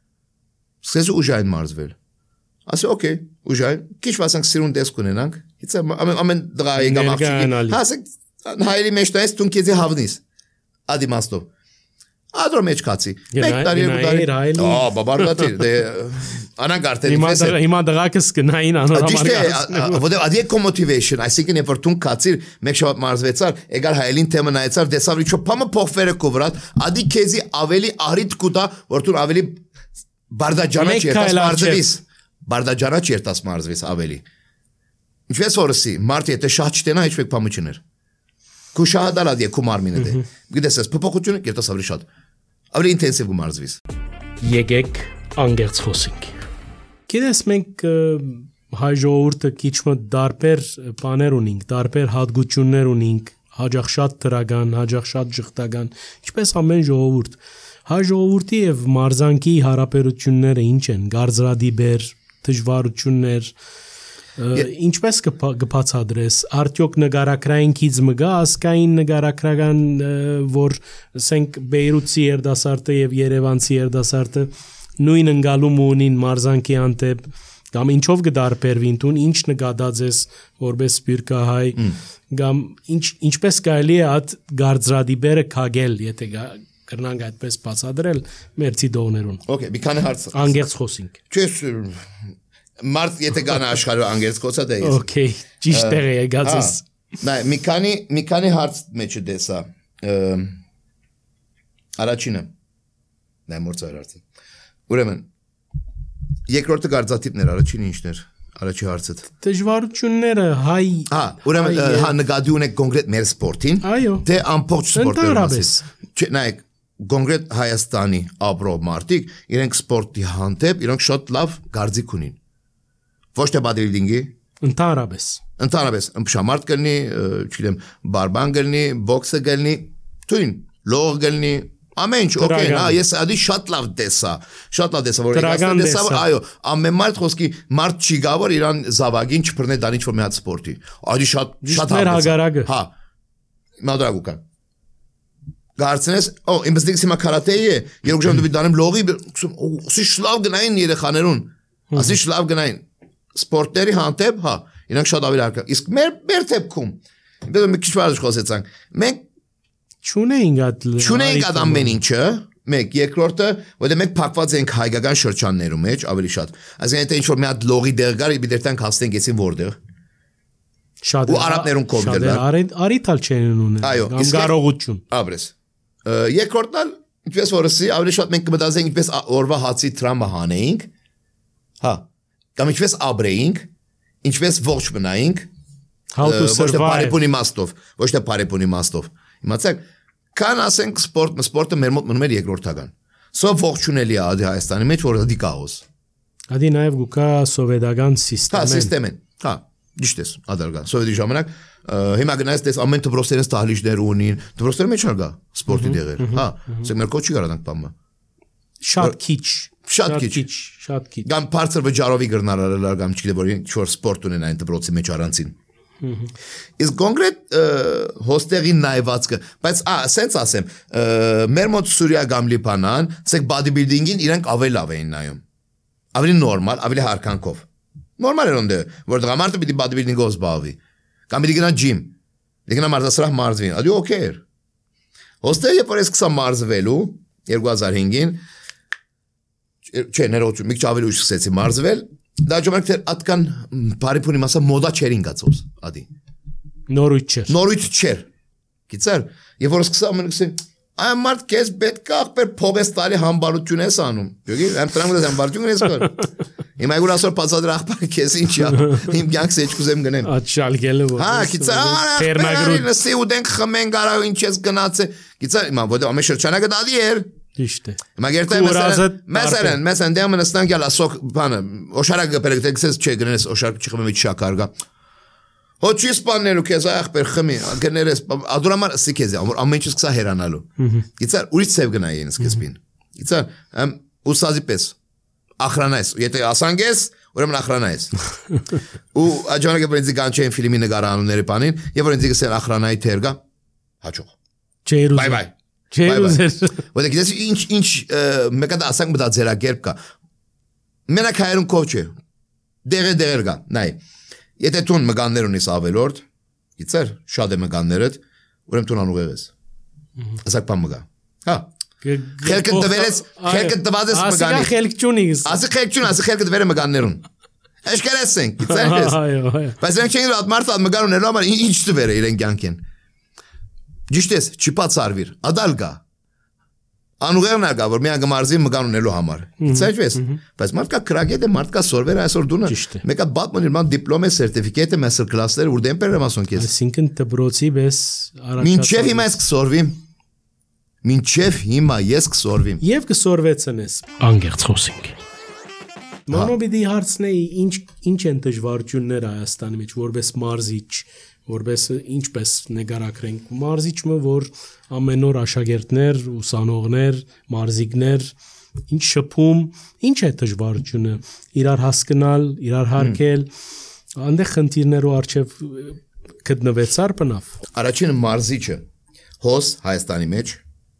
Սկսեցի ուժային մարզվել։ Ասի օքեյ, ուժային, քիչ վասանք սիրուն տեսք ունենանք։ Իցե ամեն դղա եկամ աղջիկի։ Հասեք հայերի մեջ տես տուն քեզի հավնիս։ Ադիմաստով։ Ադրո մեջ կացի։ Մեկ տարի հայելի։ Բաբարդատիր, դե անագարտել իպես։ Հիմա դղակս կնային անորամարգ։ Որտեղ ադի կոմոտիվեյշն, այսինքն երբ որ դու կացիր, մեկ շաբաթ մարզվեցար, եկար հայելին թեմը նայեցար, դեսավ իչո փամը փոխվերը կովրատ, ադի քեզի ավելի արիտ կուտա, որ դու ավելի բարդաջանաչ երտաս մարզվիս։ Բարդաջանաչ երտաս մարզվիս ավելի։ Ինչպես որսի, մարդ եթե շահ չտենա, ինչպես փամը չներ։ Քու շահադալad եկու մարմինը դե։ Գիտես, փոփոխությունը երտաս ավելի շատ։ Ավելի ինտենսիվ գումարզվիս։ Եկեք անգերց խոսենք։ Գիտես մենք հայ ժողովուրդը քիչ մը դարբեր բաներ ունենք, դարբեր հատկություններ ունենք, հաջող շատ դրական, հաջող շատ ճղտական, ինչպես ամեն ժողովուրդ։ Հայ ժողովրդի եւ մարզանքի հարաբերությունները ինչ են, գարձրադիբեր, դժվարություններ, ինչպես կբացատրես, արդյոք նգարակրայինքից մգա ասկային նգարակրական, որ ասենք Բեյրութի երդասարտը եւ Երևանցի երդասարտը նույն ընկալում ունին մարզանքի անտեպ, կամ ինչով կդարբերվին տուն, ինչ նկատած ես որպես սպիրկահայ, կամ ինչպես կարելի է այդ գարձրադիբերը քագել, եթե կրնանք այդպես բացատրել մեր ցիդոներուն։ Okay, մի քանի հարց։ Անգերց խոսենք։ Չես մարդ եթե գանա աշխարհը անգերց խոսա դա ես։ Okay, ճիշտ տեղ է եկած ես։ Նայ, մի քանի հարց մեջը դեսա։ Առաջինը։ Նայ մորցար հարցը։ Ուրեմն երկրորդը գարձատիպներ, առաջինը ինչներ։ Առաջի հարցը։ Դժվարությունները հայ։ Ուրեմն հա նկատի ունեք կոնկրետ մեր սպորտին։ Այո։ Թե ամբողջ սպորտի մասին։ Նայ, կոնկրետ Հայաստանի ապրող մարդիկ իրենք սպորտի հանդեպ իրենք շատ լավ գարձիկ ունին։ Ոչ թե bodybuilding-ի, ընդհանրապես ըմբշամարտ կլինի, չգիտեմ, բարբան կլինի, բոքսը կլինի, թույն, լող կլինի, ամեն ինչ, օքեյ, հա, ես ադի շատ լավ տեսա, որ եկած տեսա, այո, ամեն մարդ խոսքի մարդ չի գա, որ իրան զավագին չփռնե դան ինչ որ մի հատ սպորտի։ Ադի շատ հագարակը։ Հա, մադրագուկա։ Գարցնես, ինձ դիքսի մա կարատեի է, երկու ժամ դու դանեմ լողի, ասի շլավ գնային երեխաներուն, ասի շլավ գնային, սպորտների հանդեպ, հա, իրանք շատ ավելի հարկա, իսկ մեր թեպքում, մի քիչ վարժ խոսեցանք, մենք չունեինք այդ ամեն ինչը, մեկ, երկրորդը, որտեղ մենք փակված ենք հայկական շրջաններում մեջ, ավելի շատ, այսինքն եթե ինչ-որ մի հատ լողի դեղ գար, դեռ տանք հասնենք էսին որտեղ, ու արաբներուն կողմել արիթալ չեն ունել, կամ կարողություն, ապրես, երկրորդն ինչպես որսի, ավելի շատ մենք կմտածենք ինչպես օրվա հացի տրամը հանեինք, հա, կամ ինչպես ապրեինք, ինչպես ողջ մնայինք, ոչ թե բարեպուն իմաստով, իմացեք, քան ասենք սպորտը մեր մոտ մնում էր երկրորդական, սով ողջունելի է ադի Հայաստանի մեջ, որ դի կաղոս, ադի նաև գուկա սովետական սիստեմեն, հա, դիշտ ես, ադարգան, սովետի ժամանակ, հիմա գնայս դες ամեն դպրոցերից տահլիճներ ունին, դպրոցները մեջ արգա սպորտի դեղեր, հա, ասենք մեր կոչի գարանանք բամը։ Շատ քիչ։ Գամ բարձր վճարովի գրնարարել արգամ չգիտեմ որ ինչ-որ սպորտ ունեն այն դպրոցի մեջ առանցին։ Իսկ կոնկրետ հոստեղի նայվածքը, բայց սենց ասեմ, մեր մոտ Սուրիա կամ Լիբանան, ասենք bodybuilding-ին իրանք ավելի լավ էին նայում։ Ավելի նորմալ, ավելի հարկանքով։ Նորմալ էր ոնդե, որտեղ մարդը պիտի bodybuilding-ով զբաղվի։ Կամ պիտի գնա ջիմ, պիտի գնա մարզասրահ մարզվին, ադի օքեյ էր։ Հոստեղ երբ որ ես սկսա մարզվելու 2005-ին, չէ, ներողություն, մի քիչ ավելի ուշ սկսեցի մարզվել, դա ժամանակ դեռ atkan բարիփունի մասը մոդա չէր ինգացոս, ադի։ Նորույթ չէր։ Գիտեր, երբ որ սկսա ամեն քսե Այ մարդ քեզ պետք է ախպեր փողես տալի համբարություն ես անում։ Յոգի, եմ տրամը դες համբարություն ես կար։ Հիմա այգուր ասոր պացադրը ախպար քեզ ինչ է։ Իմ կյանքս էջ կուզեմ գնեմ։ Աշալգելը որ։ Հա, գիտա, նսի ու դենք խմեն գարավ ինչ ես գնացե։ Գիտա, հիմա որ ամեն շրջանակը դադի էր։ Ճիշտ է։ Հիմա գերտե məsələn դեմ նստանք յալ ասոկ բանը, օշարակ գպելեք դեքսես չէ գնես օշարակ չխմեմ իջ շակարգա։ Հո չի սպանելու քեզ ախպեր խմի, գներես, ադուրամար սի քեզ ամեն ինչ սկսա հերանալու։ Գիտար, ուրիշ ծև գնայի ինձ սկզբին։ Գիտար, ուսազի պես ախրանայես, եթե ասանգես, ուրեմն ախրանայես։ Ու աջանակ որ ինձ կանչեն ֆիլմի նկարանունների բանին, եւ որ ինձ գսեն ախրանայի թերգա, հաճող։ Բայ։ Որտե գիտես ինչ մեկը դա ասանք մտա ձերակերպ կա։ Մենակ հայերուն կով չէ։ Դեղեր գա, նայ։ Եթե տուն մգաններ ունիս ավելորդ, գիտեր, շատ է մգաններդ, ուրեմն տուն անուղեղ ես։ Ասակ բան մգա։ Հա։ Խելքը տված ես մգանի։ Ասի խելք չունի։ Ասի խելքը դվերը մգաններուն։ Աշկերես են, գիտեր ես։ Բայց իրենք չեն իլատ մարդ ատ մգան ունելու համար ինչ տվերը իրենք յանքեն։ Ճիշտ ես, չի պացարվիր, ադալ գա։ Անուղերն արգա, որ միան գմարզի մգան ունելու համար։ Գիտես ես։ Բայց մարդկա կրագետ է, մարդկա սորվեր այսօր դունը։ Մեկա բատման իր ման դիպլոմ է, սերտիֆիկետ է, մաստեր կլասներ, ուր դեմպեր եմ ասոն քեզ։ Այսինքն դպրոցի պես Մինչև հիմա ես կսորվիմ։ Մինչև հիմա ես կսորվիմ։ Եվ կսորվեցնես։ Անգերց խոսենք։ Մանոբիդի հարցնեի ինչ են դժվարությունները Հայաստանի մեջ, որպես մարզիչ, որպես ինչպես նկարագրենք մարզիչը, որ ամեն օր աշակերտներ, ուսանողներ, մարզիկներ, ինչ շփում, ինչ է դժվարությունը, իրար հասկանալ, իրար հարգել, այնտեղ խնդիրներու արժև գտնվեցար բնավ։ Առաջին մարզիչը հոս Հայաստանի մեջ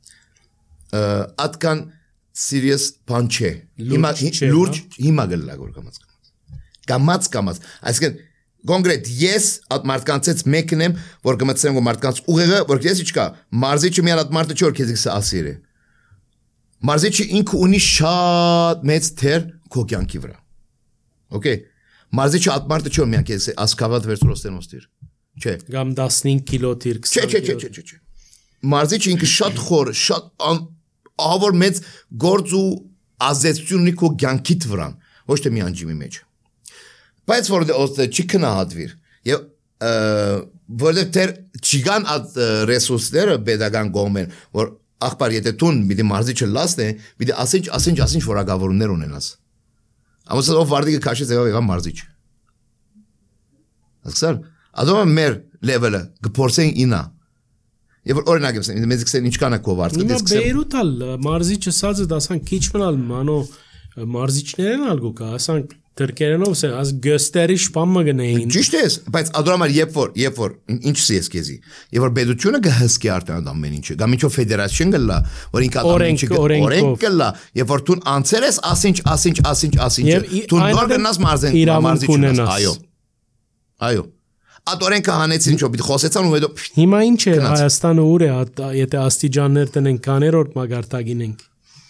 atkan serious բան չէ։ Հիմա լուրջ հիմա գլա գոր կամած։ Այսինքն կոնկրետ ես այդ մարդկանցից մեկն եմ, որ կմտցնեմ ու մարդկանց ուղեղը, որ ես իչկա, մարզիչը միան այդ մարդը չոր քեզ ասիր է։ Մարզիչը ինքը ունի շատ մեծ թեր քո կյանքի վրա։ Okay։ Մարզիչը այդ մարդը չոր միան քեզ ասկավատ վերցրոստենոստիր։ Չէ։ Կամ 15 կիլո թիր 20 կիլո։ Չէ։ Մարզիչը ինքը շատ խոր, շատ ահավոր մեծ գործ ու ազդեցություն ունի քո կյանքիդ վրան, ոչ թե միան ջիմի մեջ։ Բայց որ դե չի քնահատվիր եւ որովհետեւ դեր չգան այդ ռեսուրսները pedagogan կողմեն որ ախպար եթե տուն պիտի մարզիչը լաստ է պիտի ասինչ որակավորումներ ունենաս ամուսը ով վարդիկը քաշեց եղավ մարզիչ ասկսար ադոմ մեր լեվելը կփորձեն ինա եւ օրինակ եմ մեզ կսեն ինչ կանա քո վարդը դες կսեն բեյրութալ մարզիչը սածը դասան քիչ մնալ մանո մարզիչներն ալգու կա ասանք Թրքերենով ասեն, աս գստերի շփամը գնային։ Ճիշտ է, բայց ադրամար երբ որ ինչ սես քեզի։ Երբ որ բեդությունը գհսկի արտան ամեն ինչը, գամ ինչով ֆեդերացիան գլա, որ ինքա ամեն ինչը օրենք գլա, երբ որ դու անցեր ես, ասինչ, դու նոր գնաս մարզեն, այո։ Այդ օրենքը հանեցին ինչով պիտի խոսեցան ու հետո հիմա ինչ է Հայաստանը ուր է, եթե աստիճաններ տնենք կաներորդ մագարտագին ենք։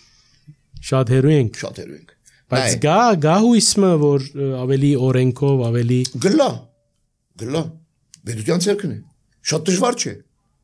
Շատ հերու ենք։ Բայց գա հույսը որ ավելի օրենքով ավելի գլա բեդության ցերկն է շատ դժվար չէ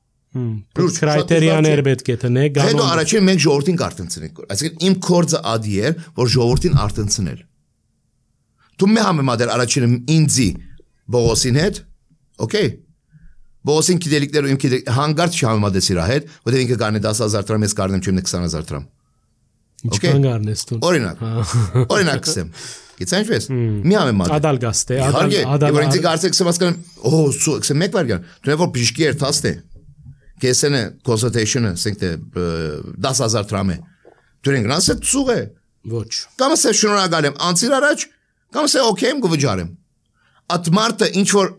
քրայտերիաներ պետք է տնեք հետո առաջին մենք ժողովրդին կարտընցնենք այսինքն իմ կորձը ադի էր որ ժողովրդին արտընցնել դու մի համեմատել առաջինը ինձի Բողոսին հետ օքեյ Բողոսին գիտելիքներ ու իմ գիտելիք հանգարց չհամեմատես իր հետ որտեղ ինքը կառնի 10000 դրամ ես կառնեմ չեմ 20000 դրամ Ինչքան գարնես դու օրինակ կսեմ գիտես ինչպես մի համեմատ ադալգաստ է որ ինձ կարծեք սմասկան սու մեկ վարյան դու որ բիշկի երթաստ է կեսենը consultation-ը ասենք թե 10000 դրամ է դու ինքնաս է ծուղ է ոչ կամ ասե շնորհակալ եմ անցիր առաջ կամ ասե օքեյ եմ գվճարեմ at մարտը ինչ որ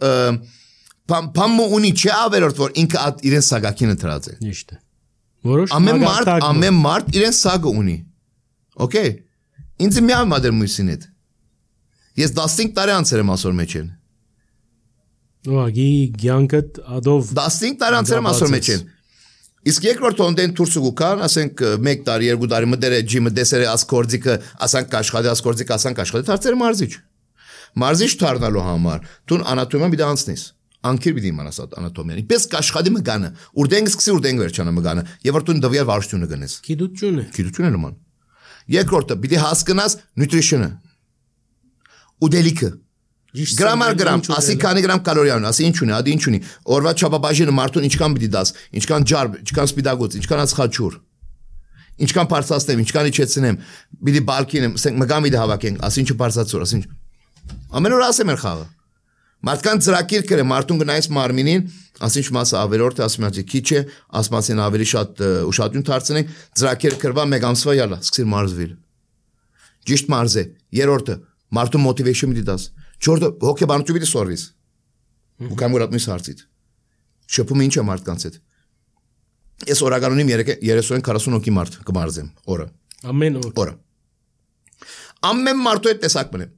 պամը ունի չի ավերորդ որ ինքը իրեն սագակինը դրած է ճիշտ է որոշ ամեն մարդ իրեն սագը ունի օքեյ ինձ մի համադեր մույսին հետ ես 15 տարի անցել եմ ասոր մեջ են Ուղղակի ցանկդ ադով 15 տարի անցել եմ ասոր մեջ են իսկ երկրորդ օնդեն դուրս գուքան ասենք 1 տարի 2 տարի մտերը ջիմը դեսերը ասկորձիկը ասանք աշխատի ասկորձիկը ասանք աշխատի դարձել մարզիչ դառնալու համար դու անատոմիան պիտի անցնես անկիր պիտի իմանաս անատոմիան պես կաշխատի մգանը ուրդենք սկսի ուրդենք վերջանա մգանը եւ որ դու դվյալ վարժությունը գնես գիտություն է նման երկրորդը պիտի հասկանաս նյուտրիշնը ուդելիքը գրամ ասի քանի գրամ կալորիա ունի ասի ինչ ունի ադի ինչ ունի օրվա չափաբաժինը մարդուն ինչքան պիտի դաս ինչքան ջարբ ինչքան սպիտակոց ինչքան ածխաչուր ինչքան բարձրացնեմ ինչքան իջեցնեմ պիտի բալկինեմ ասենք մգամ պիտի հավաքենք ասի ինչը բարձրացուր ասի ամեն օր ասեմ էր խաղը մարդկան ծրակիր կրե մարդուն գնայս մարմինին ասինչ մասը ավելորդ ասում եմ քիչ է ասմասին ավելի շատ ուշադրություն դարձնենք ծրակիր կրվա մեկ ամսվա յալա սկսիր մարզվել ճիշտ մարզ է երրորդը մարդու մոտիվեյշն մի դաս չորտը հոգեբանություն պիտի սորվիս ու կամ որ ատմիս հարցիդ շփում ինչ է մարդկանց հետ ես օրական ունիմ 30-40 հոգի մարդ կմարզեմ օրը ամեն օր ամեն մարդու հետ տեսակ մնեմ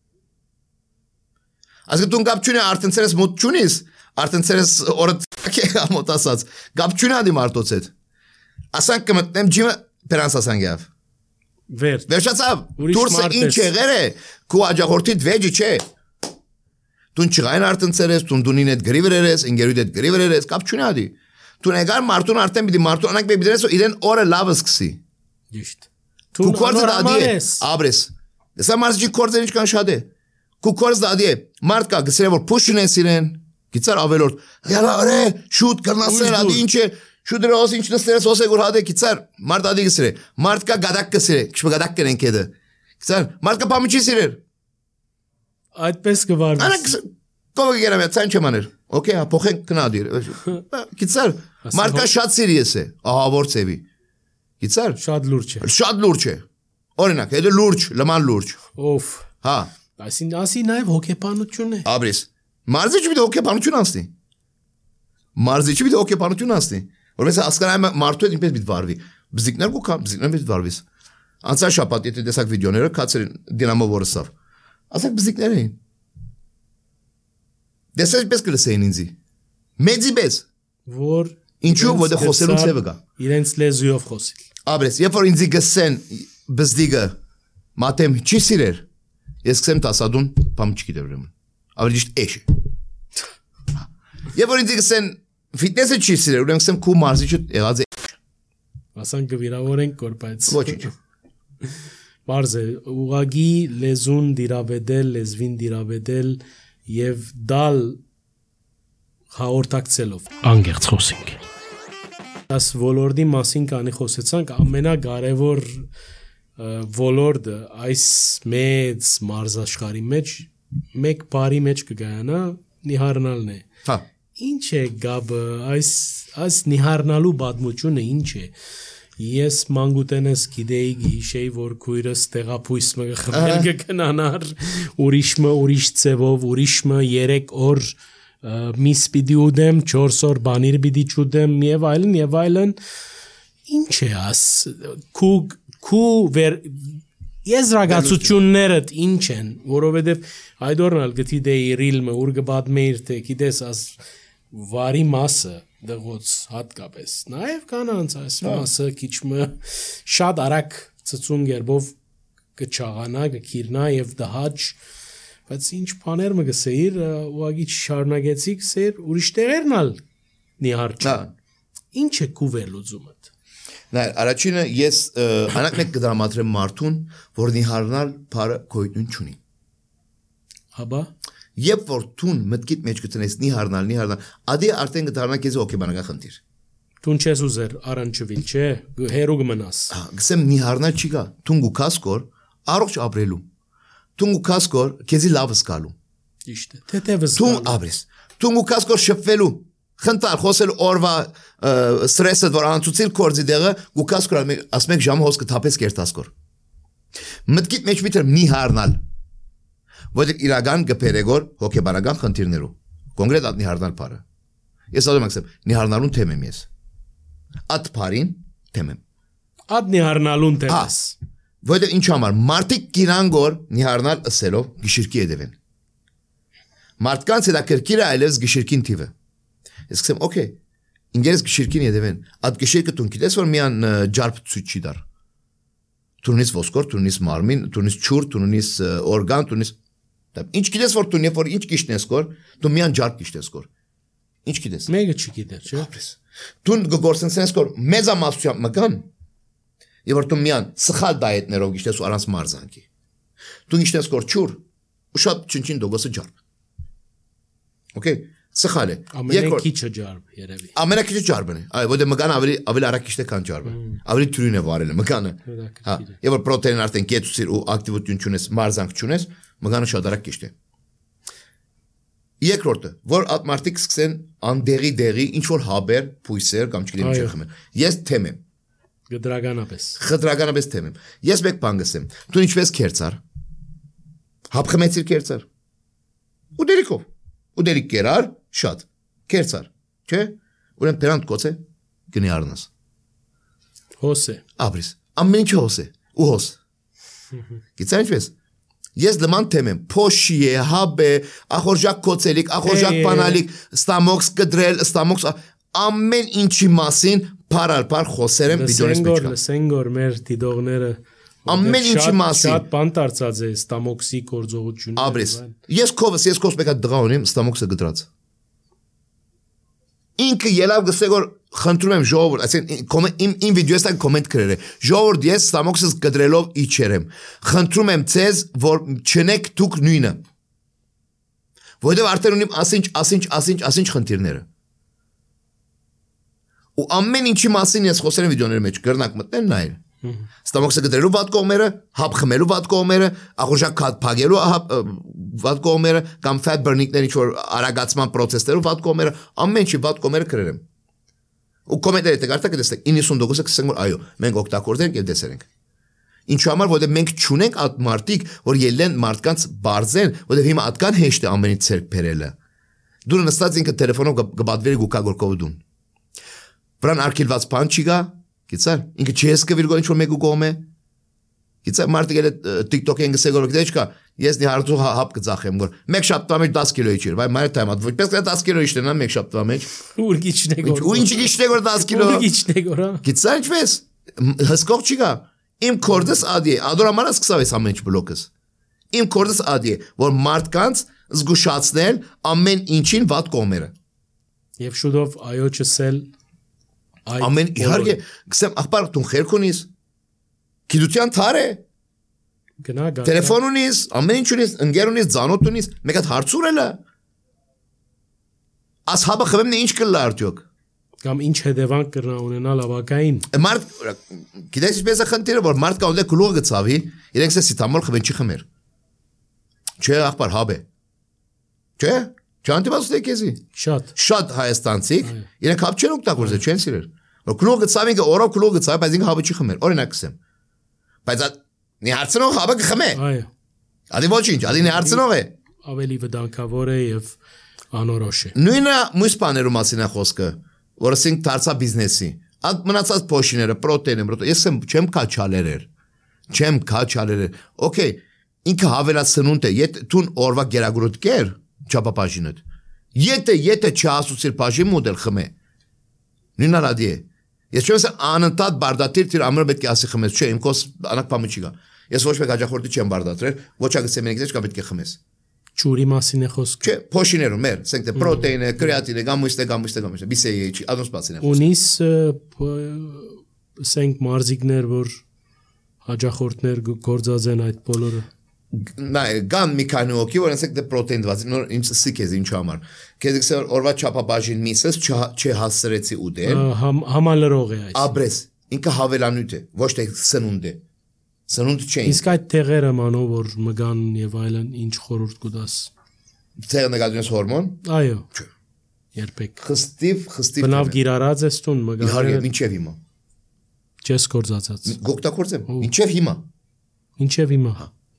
Ասկը դու կապ չունի արտընցերես մոտ չունիս արտընցերես օրը մոտ ասած կապ չունի ադի մարդոց հետ ասանք կմտնեմ ջիմը պերանս ասանք եվ վերջացավ դուրսը ինչ եղեր է քու աջախորդիդ վեջի չէ դու չղայն արտընցերես դունին հետ գրի վրերես ինգերուդ հետ գրի վրերես կապ չունի ադի դու նեգար մարդուն արտեն պիտի մարդուն անանք պիտի դրես իրեն օրը լավը սկսի ճիշտ դու կորձը դադի է աբրես դեսա մարզիչ կորձը ինչքան շատ է Կուկորս դադի է, մարդ կա գսրե որ փուշին են սիրեն, գիծար ավելորդ, յալա արե, շուտ կրնասեր, ադի ինչ է, շուտ դրոս ինչ նստերես ոսեգ որ հադե գիծար, մարդ ադի գսրե, մարդ կա գադակ գսրե, քշմը գադակ կրենք եդը, գիծար, մարդ կա պամիչի սիրեր, այդպես կվարվես, անակ կովը գերամ է, ցայն չեմ աներ, օքեյ, հապոխենք կնադիր, գիծար, մարդ կա շատ սիրիես է, ահավոր ծևի, գիծար, շատ լուրջ է, օրինակ, հետո լուրջ, լման լուրջ, հա Ասի նաև հոգեբանություն է։ Աբրես։ Մարզիչը պիտի հոգեբանություն անցնի։ Մարզիչը պիտի հոգեբանություն անցնի։ Որովհետեւ հասկանայում մարդու հետ ինչպես պիտի վարվի։ Բզիկներ կուքա, բզիկներ պիտի վարվիս։ Անցած շաբաթ եթե տեսակ վիդեոները կացրին Դինամո Որսավ։ Ասեք բզիկներ էին։ Դեսես պես կլսեին ինձի։ Մեծի պես։ Որ ինչու որտեղ խոսելու ցևը կա։ Իրենց լեզուով խոսել։ Աբրես, երբ որ ինձի գսեն բզդիգը մատեմ չի սիրեր։ Ես կսեմ տասադուն պամ չգիտեմ ուրեմն։ Ավելի ճիշտ էշ է։ Եվ որ ինձ կսեն ֆիթնեսը չի սիրել, ուրեմն կսեմ քու մարզիչը եղած է։ Ասանք կվիրավորենք որ բայց։ Ոչինչ։ Բարձ է, ուղագի լեզուն դիրաբեդել, լեզվին դիրաբեդել եւ դալ հաղորդակցելով։ Անգերց խոսենք։ Այս ոլորտի մասին կանի խոսեցանք, ամենակարևոր ոլորտը այս մեծ մարզաշխարհի մեջ մեկ բարի մեջ կգայանա նիհարնալն է։ Ինչ է գաբը այս նիհարնալու պատմությունը ինչ է Ես մանկուտենս գիտեի գիշեի որ քույրս տեղափույս մը խմել կգնանար ուրիշ ծևով ուրիշը 3 օր միս պիտի ուդեմ 4 օր բանիր պիտի ճուդեմ եւ այլն ինչ է աս քու վեր եզրակացություններդ ինչ են որովհետեւ այդօրնալ գտի դե ռիլը ուր գբադմեիր թե գիտես աս վարի մասը դղոց հատկապես նաև կանանց այս մասը քիչմը շատ արագ ծծուն գերբով կչաղանա կքիրնա եւ դահաճ բայց ինչ բաներ մը գսեիր ուղագի շարունակեցիք սեր ուրիշ տեղերնալ նիհարճ ինչ է կուվել ուզումդ Նայ առաջինը ես անակ մեկ կդրամատրեմ մարդուն որ նիհարնալ բարը գոյություն չունի Հաբա Երբ որ տուն մտքիդ մեջ գտնես նիհարնալ ադի արդեն կդառնա քեզ օկեբանական խնդիր Տուն չես ուզեր առանջվել չէ հերու կմնաս Գսեմ նիհարնալ չի գա տուն գուքաս կոր առողջ ապրելու տուն գուքաս կոր քեզի լավ զգալու Ճիշտ է թեթևս տուն ապրես տուն գուքաս կոր շփվելու խնդար խոսել օրվա ստրեսը որ անցուցիլ կորձի դեղը գուքաս կոր ասմեք ժամ հոս կթափես կերտաս կոր մտքիդ մեջ միտր նիհարնալ Որտեղ իրական գբերեգոր հոգեբանական խնդիրներով կոնկրետ ադնի հարնալ բարը ես ասում եմ նիհարնալուն թեմ եմ ես ատ բարին թեմ եմ ադնի հարնալուն թեմս որտեղ ինչ համար մարդիկ գիրան գոր նիհարնալ ասելով գիշերքի եդևեն մարդկանց հետաքրքիր է այլևս գիշերքին թիվը ես ասեմ օքեյ ինգերս գիշերքին եդևեն ատ գիշերքը տուն գիտես որ միան ջարբ ցույց չի դար տունից ոսկոր տունից մարմին տունից ճուր տունից օրգան տունից Ինչ գիտես որ տուն, երբ որ ինչ գիշնես կոր, դու միան ջարդ գիշնես կոր։ Ինչ գիտես։ Մեկը չգիտեր, չէ՞։ Տուն գործընծես կոր մեծամասնությամբ մկան։ Եվ որ դու միան սխալ դայետներով գիշնես ու առանց մարզանկի։ Դու գիշնես կոր ճուր, ու շատ չնչին դոգոսը ջարդ։ Okay, սխալ է։ Ամենակիչը ջարդ երևի։ Ամենակիչը ջարդն է։ Այո, որտեղ մկան ավելի արագ գիշտե քան ջարդը։ Ավելի թյուրին է վարել մկանը։ Հա, եւ որ պրոտեին արդեն կեցուցիր ու ակտիվություն չունես, մարզանք չունես, մկանը շատ արագ գիշտե։ Երկրորդը, որ ատմարտիկ սկսեն անդեղի ինչ որ հաբեր, փույսեր կամ չգիտեմ ինչ խմել։ Ես թեմ եմ։ Խտրականապես թեմ եմ։ Ես մեկ բան գսեմ։ Դու ինչպես քերծար։ Հապ խմեցիր քերծար։ Ուդերիկով։ Ուդերիկ կերար, շատ։ Քերծար, չէ՞։ Ուրեմն բերանտ կոց է, գնի առնաս։ Հոս է։ Ապրիս։ Ամեն ինչ հոս է, ու հոս։ Գիտես ինչպես։ Ես լման թեմ եմ, փոշի է, հաբ է, ախորժակ կոծելիք, ախորժակ բանալիք, ստամոքս կդրել, ստամոքս ամեն ինչի մասին փարալ խոսեր եմ վիդեոից մեջ կա։ Լսենգոր մեր դիդողները ամեն ինչի մասին շատ բան դարձած է ստամոքսի գործողությունը։ Ապրես։ Ես քովս մեկա դղա ունեմ, ստամոքսը գդրած։ Ինքը ելավ գսեգոր խնդրում եմ ժողովուրդ, այսինքն իմ վիդեոյից տակ կոմենտ գրել է։ Ժողովուրդ ես ստամոքսս գդրելով իջերեմ։ Խնդրում եմ ցեզ, որ չնեք դուք նույնը։ Որովհետև արդեն ունիմ ասինչ խնդիրները։ Ու ամեն ինչի մասին ես խոսել եմ վիդեոների մեջ, գրնակ մտնել նայել։ Ստամոքսը գդրելու վատ կողմերը, հապ խմելու վատ կողմերը, ախորժակ փագելու վատ կողմերը կամ fat burning-ների ինչ որ արագացման process-ներով վատ կողմերը, ամեն ինչի վատ կողմերը գրել եմ։ Ու կոմենտները դեկարտա կտեսնեք 90%-ը կսենք որ այո, մենք օգտագործենք եւ դեսերենք։ Ինչու համար որովհետեւ մենք չունենք այդ մարտիկ, որ ելեն մարդկանց բարձեն, որովհետեւ հիմա ատկան հեշտ է ամենից ցերկ բերելը։ Դու նստած ինքը տելեֆոնով գբադվերի գուկագորկով դուն։ Վրան արկելված բան չի գա, գիտես, ինքը չես կվիրգո ինչ որ մեկու կողմ է։ Գիտես, մարդիկ էլ TikTok-ին գսեգոր գիտես չկա, ես նիհարցու հապ կծախեմ գոր։ Մեկ շաբթվա մեջ 10 կիլո իջիր, վայ մայր թայմա, որպես 10 կիլո իջնա մեկ շաբթվա մեջ։ Ուրգիչն է գոր։ Ու ինչի գիշտ է գոր 10 կիլո։ Ուրգիչն է գոր։ Գիտես ինչպես։ Հսկող չի գա։ Իմ կորդս ադի է, ադորամարա սկսավես ամեն ինչ բլոկս։ Իմ կորդս ադի է, որ մարդկանց զգուշացնել ամեն ինչին վատ կողմերը։ Եվ շուտով այո չսել ամեն իհարկե գսեմ ախպար տուն խերք ունիս գիտության թար է գնա գա տելեֆոն ունիս ամեն ինչ ունիս ընկեր ունիս ծանոթ ունիս մեկ հատ հարց ուրելա ասհաբը խմեմ ինչ կլա արդյոք կամ ինչ հետևանք կրնա ունենալ ավակային մարդ գիտես ինչպես է խնդիրը որ մարդ կա ունի գլուխը գծավի իրենք սիտամոլ խմեն չի խմեր չէ ախպար հաբ է չէ Չանտիվասու դեկեզի։ Շատ Հայաստանցիք իրենք հապ չեն օգտագործել, չեն սիրել։ Որ քլուղը ցավ ինքը օրով քլուղը ցավ, բայց ինքը հավը չի խմեր։ Օրինակ ասեմ։ Բայց նի հարցնող հավը կխմե։ Այո։ Ադի ոչինչ, ադի նի հարցնող է։ Ավելի վտանգավոր է եւ անորոշ է։ Նույնը մյուս բաներու մասին է խոսքը, որ ասենք դարձա բիզնեսի։ Այդ մնացած փոշիները, պրոտեինը, ես չեմ քաչալերեր։ Չեմ քաչալերեր։ Okay, ինքը հավելացնունդ է, եթե դու օրվա գերագրոտ կեր, չափապաժինդ։ Եթե չհասուցիր բաժին մոդել խմե։ Նույնը ռադի է։ Ես չեմ ասել անընդհատ բարդատիր դիր ամենը պետք է ասի խմես, չէ, իմ կոս անակ բամը չի գա։ Ես ոչ մեկ հաջախորդի չեմ բարդատրել, ոչ ագսեմ ինքս չկա պետք է խմես։ Ջուրի մասին է խոսքը։ Չէ, փոշիներում մեր, ասենք թե պրոտեինը, կրեատինը, գամուստը, բիսեի, ադոս բացին է։ Ունիս ասենք մարզիկներ, որ հաջախորդներ գործած են այդ բոլորը։ Նայ, գան մի քանի օքի, որ ասենք թե պրոտեին դված, նոր ինչ սիկ է ինչ համար։ Քեզ ասել օրվա չափաբաժին միսես չհասցրեցի ուտել։ Համալրող է այս։ Աբրես, ինքը հավելանույթ է, ոչ թե սնունդ է։ Սնունդ չէ։ Իսկ այդ տեղերը մանով որ մգան եւ այլն ինչ խորհուրդ կուտաս։ Ձեր նկատի հորմոն։ Այո։ Չէ։ Երբեք։ Խստիվ։ Բնավ գիրառած ես տուն մգան։ Իհարկե, ինչև հիմա։ Չես կորզածած։ Գոկտակորձեմ։ Ինչև հիմա։ Ինչև հիմա։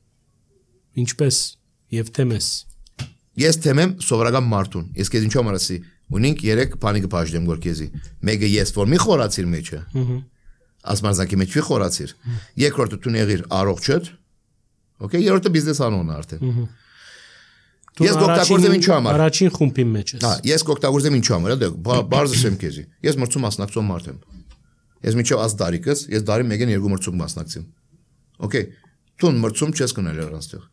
Ինչպես եւ թեմես։ Ես թեմեմ սովորական մարդուն։ Ես քեզ ինչու համար ասի։ Ունենք 3 բանի կփաշտեմ գորքեզի։ Մեկը ես որ մի խորացիր մեջը։ Ասմարզակի մեջ մի խորացիր։ Երկրորդը դու եղիր առողջդ։ Okay, երրորդը բիզնես անոնն արդեն։ Ես գոկտակորձեմ ինչու համար։ Առաջին խումբի մեջ ես։ Հա, ես գոկտակորձեմ ինչու համար, դե բարձր եմ քեզի։ Ես մրցում մասնակցող մարդ եմ։ Ես միջով աս դարիկս, ես դարի մեկին 2 մրցում մասնակցեմ։ Okay, դու մրցում չես կնել առանցտեղ։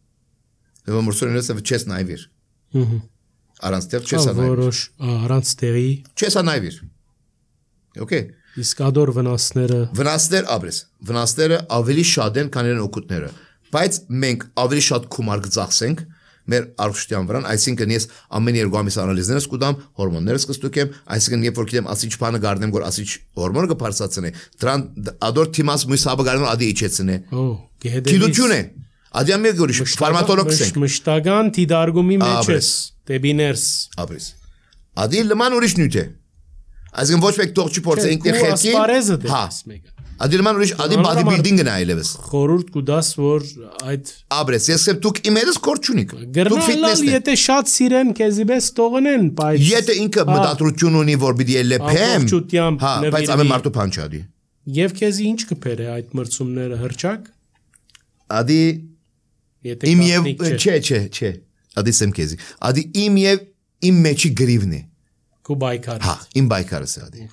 Եվ մրցումն ես չես նայվիր։ Առանցտեղ չես նայվիր։ Որոշ առանցտեղի չես նայվիր։ Okay։ Իսկ ադոր վնասներ աբրես։ Վնասները ավելի շատ են, քան իրեն օգուտները։ Բայց մենք ավելի շատ գումար կծախսենք մեր առողջության վրա, այսինքն ես ամեն 2 ամիս անալիզներս կուտամ, հորմոններս կստուկեմ, այսինքն երբ որ գիտեմ ասիչ բանը գարնեմ, որ ասիչ հորմոնը կբարձրացնի, դրան ադոր թիմաս մյուս հաբը գարնեմ ադի իջեցնի։ Գիտություն է։ Ադիա մի գորիշ ֆարմատոլոգս ենք։ Մշտական դիդարգումի մեջ ես, դեպի ներս։ Աբրես։ Ադի լման ուրիշ նյութ է։ Այսինքն ոչ մեկ տող չի փորձել ինքնի խելքի։ Հա։ Ադիլման ուրիշ ադի բադի բիլդինգն այլևս։ Խորուրդ կուտաս որ այդ Աբրես, ես եմ դուք իմերս կորչունիք։ Դուք ֆիթնեսն եք։ Եթե շատ սիրեն քեզի բես տողնեն, բայց Եթե ինքը մտադրություն ունի որ պիտի լեփեմ, հա, բայց ամեն մարդու փանչադի։ Եվ քեզի ինչ կփերը այդ մրցումները հրճակ։ Ադի իմ եւ չէ։ Ադի սեմ քեզի։ Ադի իմ եւ իմ մեջի գրիվն է։ Քո բայկարը։ Հա, իմ բայկարս է ադի։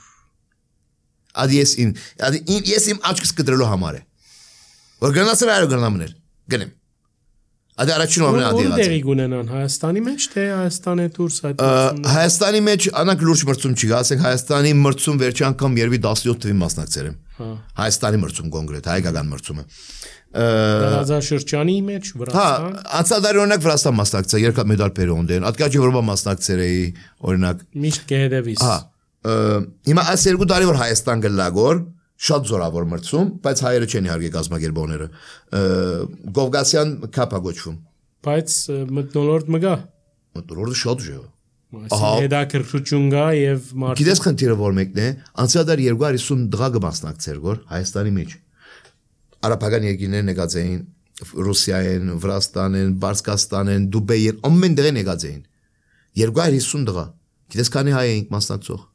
Ադի ես իմ աչքս կտրելու համար է։ Որ գնացել այո գնամներ։ Գնեմ։ Ադի առաջին ամեն ադի եղած։ Որտեղի գունենան Հայաստանի մեջ թե Հայաստանի դուրս այդ Հայաստանի մեջ անակ լուրջ մրցում չի գա, ասենք Հայաստանի մրցում վերջի անգամ երևի 17 թվին մասնակցել եմ։ Հայաստանի մրցում կոնկրետ, հայկական մրցումը։ Տարածաշրջանի մեջ Վրաստան։ Հա, անցադարի օրինակ Վրաստան մասնակցել, երկու մեդալ բերոնդեն, Ատկաճ Եվրոպա մասնակցել էի, օրինակ։ Միշտ կհետևիս։ Հա։ Հիմա այս 2 տարի որ Հայաստան գլագոր, շատ զորավոր մրցում, բայց հայերը չեն իհարկե կազմակերպողները։ Գովգասյան կապա գոչվում։ Բայց մտնոլորտ մգա։ Մտնոլորտը շատ ջը։ Հետաքրքրություն կա եւ մարդիկ։ Գիտես խնդիրը որ մեկն է, անցյալ 250 դղա կմասնակցեր գոր Հայաստանի մեջ։ Արաբական երկիրներ եկած էին, Ռուսիայեն, Վրաստանեն, Բարսկաստանեն, Դուբեյեն, ամեն դեղ եկած էին։ 250 դղա։ Գիտես քանի հայ էինք մասնակցող։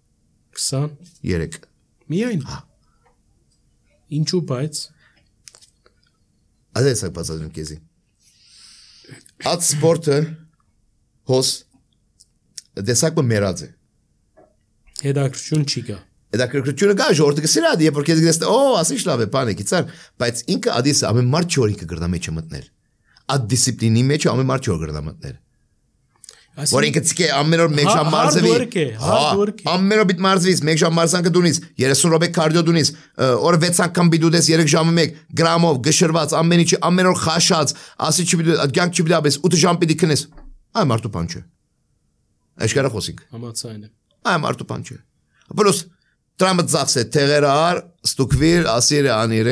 23։ Միայն։ Ինչու բայց։ Այդ է բացատրեմ քեզի։ Այդ սպորտը հոս դեսակը մերած է։ Հետաքրքրություն չի գա։ Հետաքրքրությունը կա, ժողովուրդը կսիրա, երբ որ քեզ գտես, ասիչ լավ է, բանը գիծար, բայց ինքը ադիս ամեն մարդ չոր ինքը գրնա մեջ մտնել։ Այդ դիսցիպլինի մեջ ամեն մարդ չոր գրնա մտնել։ Որ ինքը ցիկե ամեն օր 1 ժամ մարզվի։ Ամեն օր բիտ մարզվիս, 1 ժամ մարզանքը դունից, 30 րոպե կարդիո դունից, օրը 6 անգամ բիդուդես 3 ժամը 1 գրամով գշրված, ամեն ինչի ամեն օր խաշած, ասի չբիդու, կյանք չբիդու, բայց 8 ժամ պիտի քնես։ Այ մարդու բան չէ։ Աշխարհը խոսիկ։ Համացայն է։ Այ մարդու բան չէ։ Պլյուս Տրամը ծախսե տեղերը ար, ստուկվիր, ասիրը անիրը։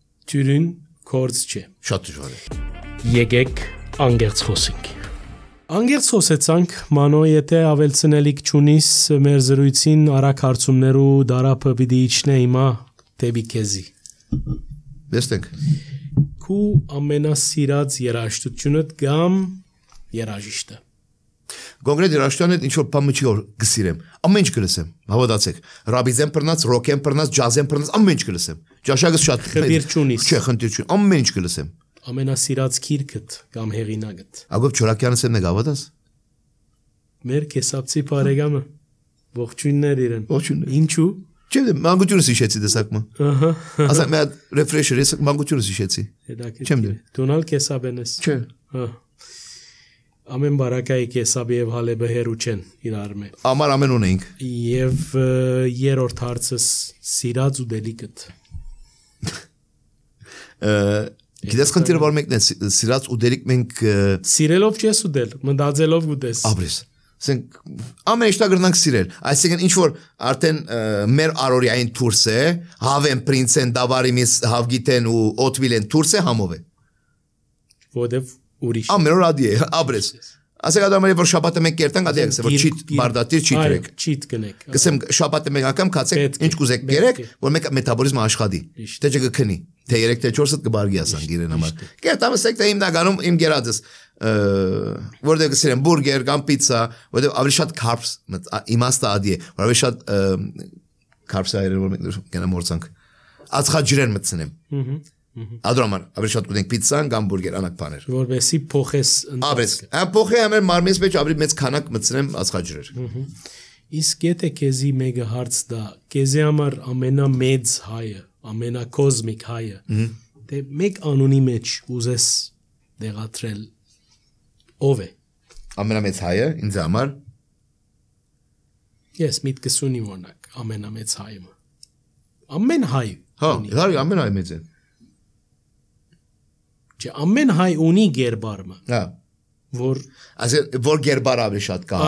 Թյուրին կորձ չէ։ Շատ դժվար է։ Եկեք անգերց խոսենք։ Անգերց խոսեցանք, Մանո, եթե ավելցնելիք չունիս մեր զրույցին արագ հարցումներու դարապը պիտի իջնե հիմա դեպի քեզի։ Դեստենք։ Քու ամենասիրած երաժշտությունդ կամ երաժիշտը։ Կոնկրետ երաժշտանը ինչ որ բան չի որ գսիրեմ։ Ամեն ինչ կլսեմ, հավատացեք։ Ռաբիզեն բռնած, ռոքեն բռնած, ջազեն բռնած, ամեն ինչ կլսեմ։ Ճաշակս շատ Խնդիր չունիս։ Չէ, խնդիր չունի, ամեն ինչ կլսեմ։ Ամենասիրած քիրքդ կամ հեղինակդ։ Ագոբ Չորակյանս եմ նկավատաս։ Մեր կեսապցի բարեկամը։ Ողջույններ իրեն։ Ողջույններ։ Ինչու։ Չէ, մանկությունս հիշեցի դեսակը։ Ահա։ Ասա մի հատ ռեֆրեշեր, ես մանկությունս հիշեցի։ Չեմ դե։ Դոնալ կեսաբենես։ Չէ։ Հա։ Ամեն բարակայի կեսաբի եւ հալեբը հերու չեն իրար մե։ Ամար ամեն ունենք։ Եվ երրորդ հարցս սիրած ու դելիկդ։ Գիտես խնդիրը որ մեկն է սիրած ու դերիկ մենք Սիրելով չես ուդել, մտածելով ուտես։ Աբրես։ Ասենք ամեն ինչ դառնանք սիրել։ Այսինքն ինչ որ արդեն մեր արորիային տուրս է, հավեն պրինցեն դավարի միս հավգիտեն ու օտվիլեն տուրս է համով է։ Որտեվ ուրիշ։ Ամեն օր ադի է, աբրես։ Ասենք ադամը որ շաբաթը մեկ կերտանք ադի եկսը որ չիտ բարդատիր չի գրեք։ Չիտ կնեք։ Գսեմ շաբաթը մեկ անգամ քացեք ինչ կուզեք գերեք, որ մեկ մետաբոլիզմը աշխատի։ Թե չգքնի, թե 3 թե 4-ը կբարգի ասան գիրեն համար։ Կերտամսեք թե հիմնականում իմ գերածս որտեղ գսեմ բուրգեր կամ պիցա, որտեղ ավելի շատ carbs իմաստը ադի է, որ ավելի շատ carbs այրել որ մենք կնամորցանք։ Ածխաջրեր մտցնեմ։ Ադրամար, ավելի շատ կուտենք պիցան կամ բուրգեր անակ բաներ։ Որովհետեւ փոխես Աբես, փոխի ամեն մարմինս մեջ ավելի մեծ քանակ մտցնեմ ածխաջրեր։ Իսկ եթե քեզի մեկը հարց դա, քեզի համար ամենամեծ հայը, ամենակոզմիկ հայը, դե մեկ անունի մեջ ուզես դեղատրել ով է։ Ամենամեծ հայը ինձ համար Ես միտքս ունի օրինակ ամենամեծ հայը։ Ամեն հայ։ Հա, իհարկե ամեն հայ մեծ է։ Չէ, ամեն հայ ունի գերբարը։ Հա։ Որ գերբար ավելի շատ կա։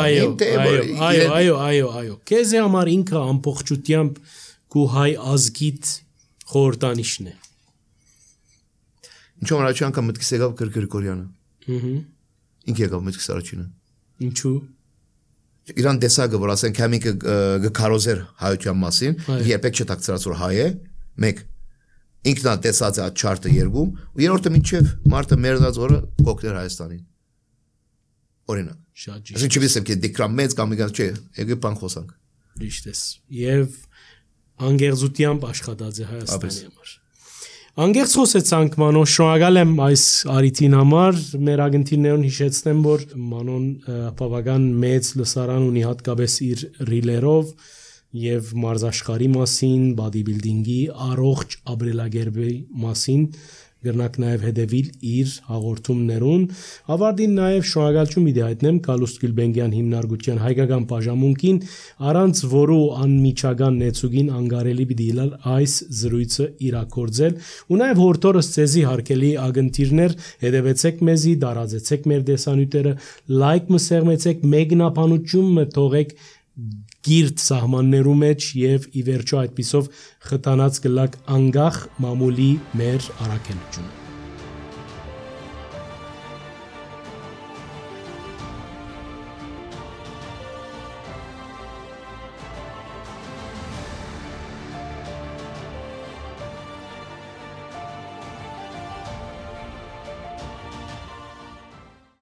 Այո։ Քեզի համար ինքը ամբողջությամբ քու հայ ազգիտ խորհրդանիշն է։ Ինչու՞ առաջին անգամ մտքիս եկավ Գրգորյանը։ Ինք եկավ մտքիս առաջինը։ Ինչու։ Իրան դեսագը որ ասենք համիկը գկարոզեր հայության մասին, երբեք չտակցրած որ հայ է, մեկ ինքնա տեսած է այդ չարտը երկում, ու երրորդը մինչև մարտը մերձած օրը կոկներ Հայաստանին։ Օրինակ։ Շատ ճիշտ։ Այսինքն չվիսեմ թե դիկրամ մեծ կամ իգան չէ, եկե բան խոսանք։ Ճիշտ է։ Եվ անգերզությամբ աշխատած է Հայաստանի համար։ Անգերց խոսեցանք Մանո, շնորհակալ եմ այս արիթին համար, մեր ագնտիներուն հիշեցնեմ, որ Մանոն բավական մեծ լսարան ունի հատկապես իր ռիլերով եւ մարզաշխարի մասին, բադիբիլդինգի, առողջ ապրելակերպի մասին գրնակ նաև հետևիլ իր հաղորդումներուն։ Ավարտին նաև շնորհակալություն մի հայտնեմ Կալուստ Գյուլբենգյան հիմնարկության հայկական բաժանմունքին, առանց որու անմիջական նեցուգին անգարելի պիտի իլալ այս զրույցը իրակորձել, ու նաև հորդորս ցեզի հարկելի ագնտիրներ, հետևեցեք մեզի, դարածեցեք մեր դեսանյութերը, լայք մսեղմեցեք, մեկնաբանություն մթողեք գիրտ սահմաններու մեջ եւ ի վերջո այդպիսով խթանած գլակ անգախ մամուլի մեր առաքելությունը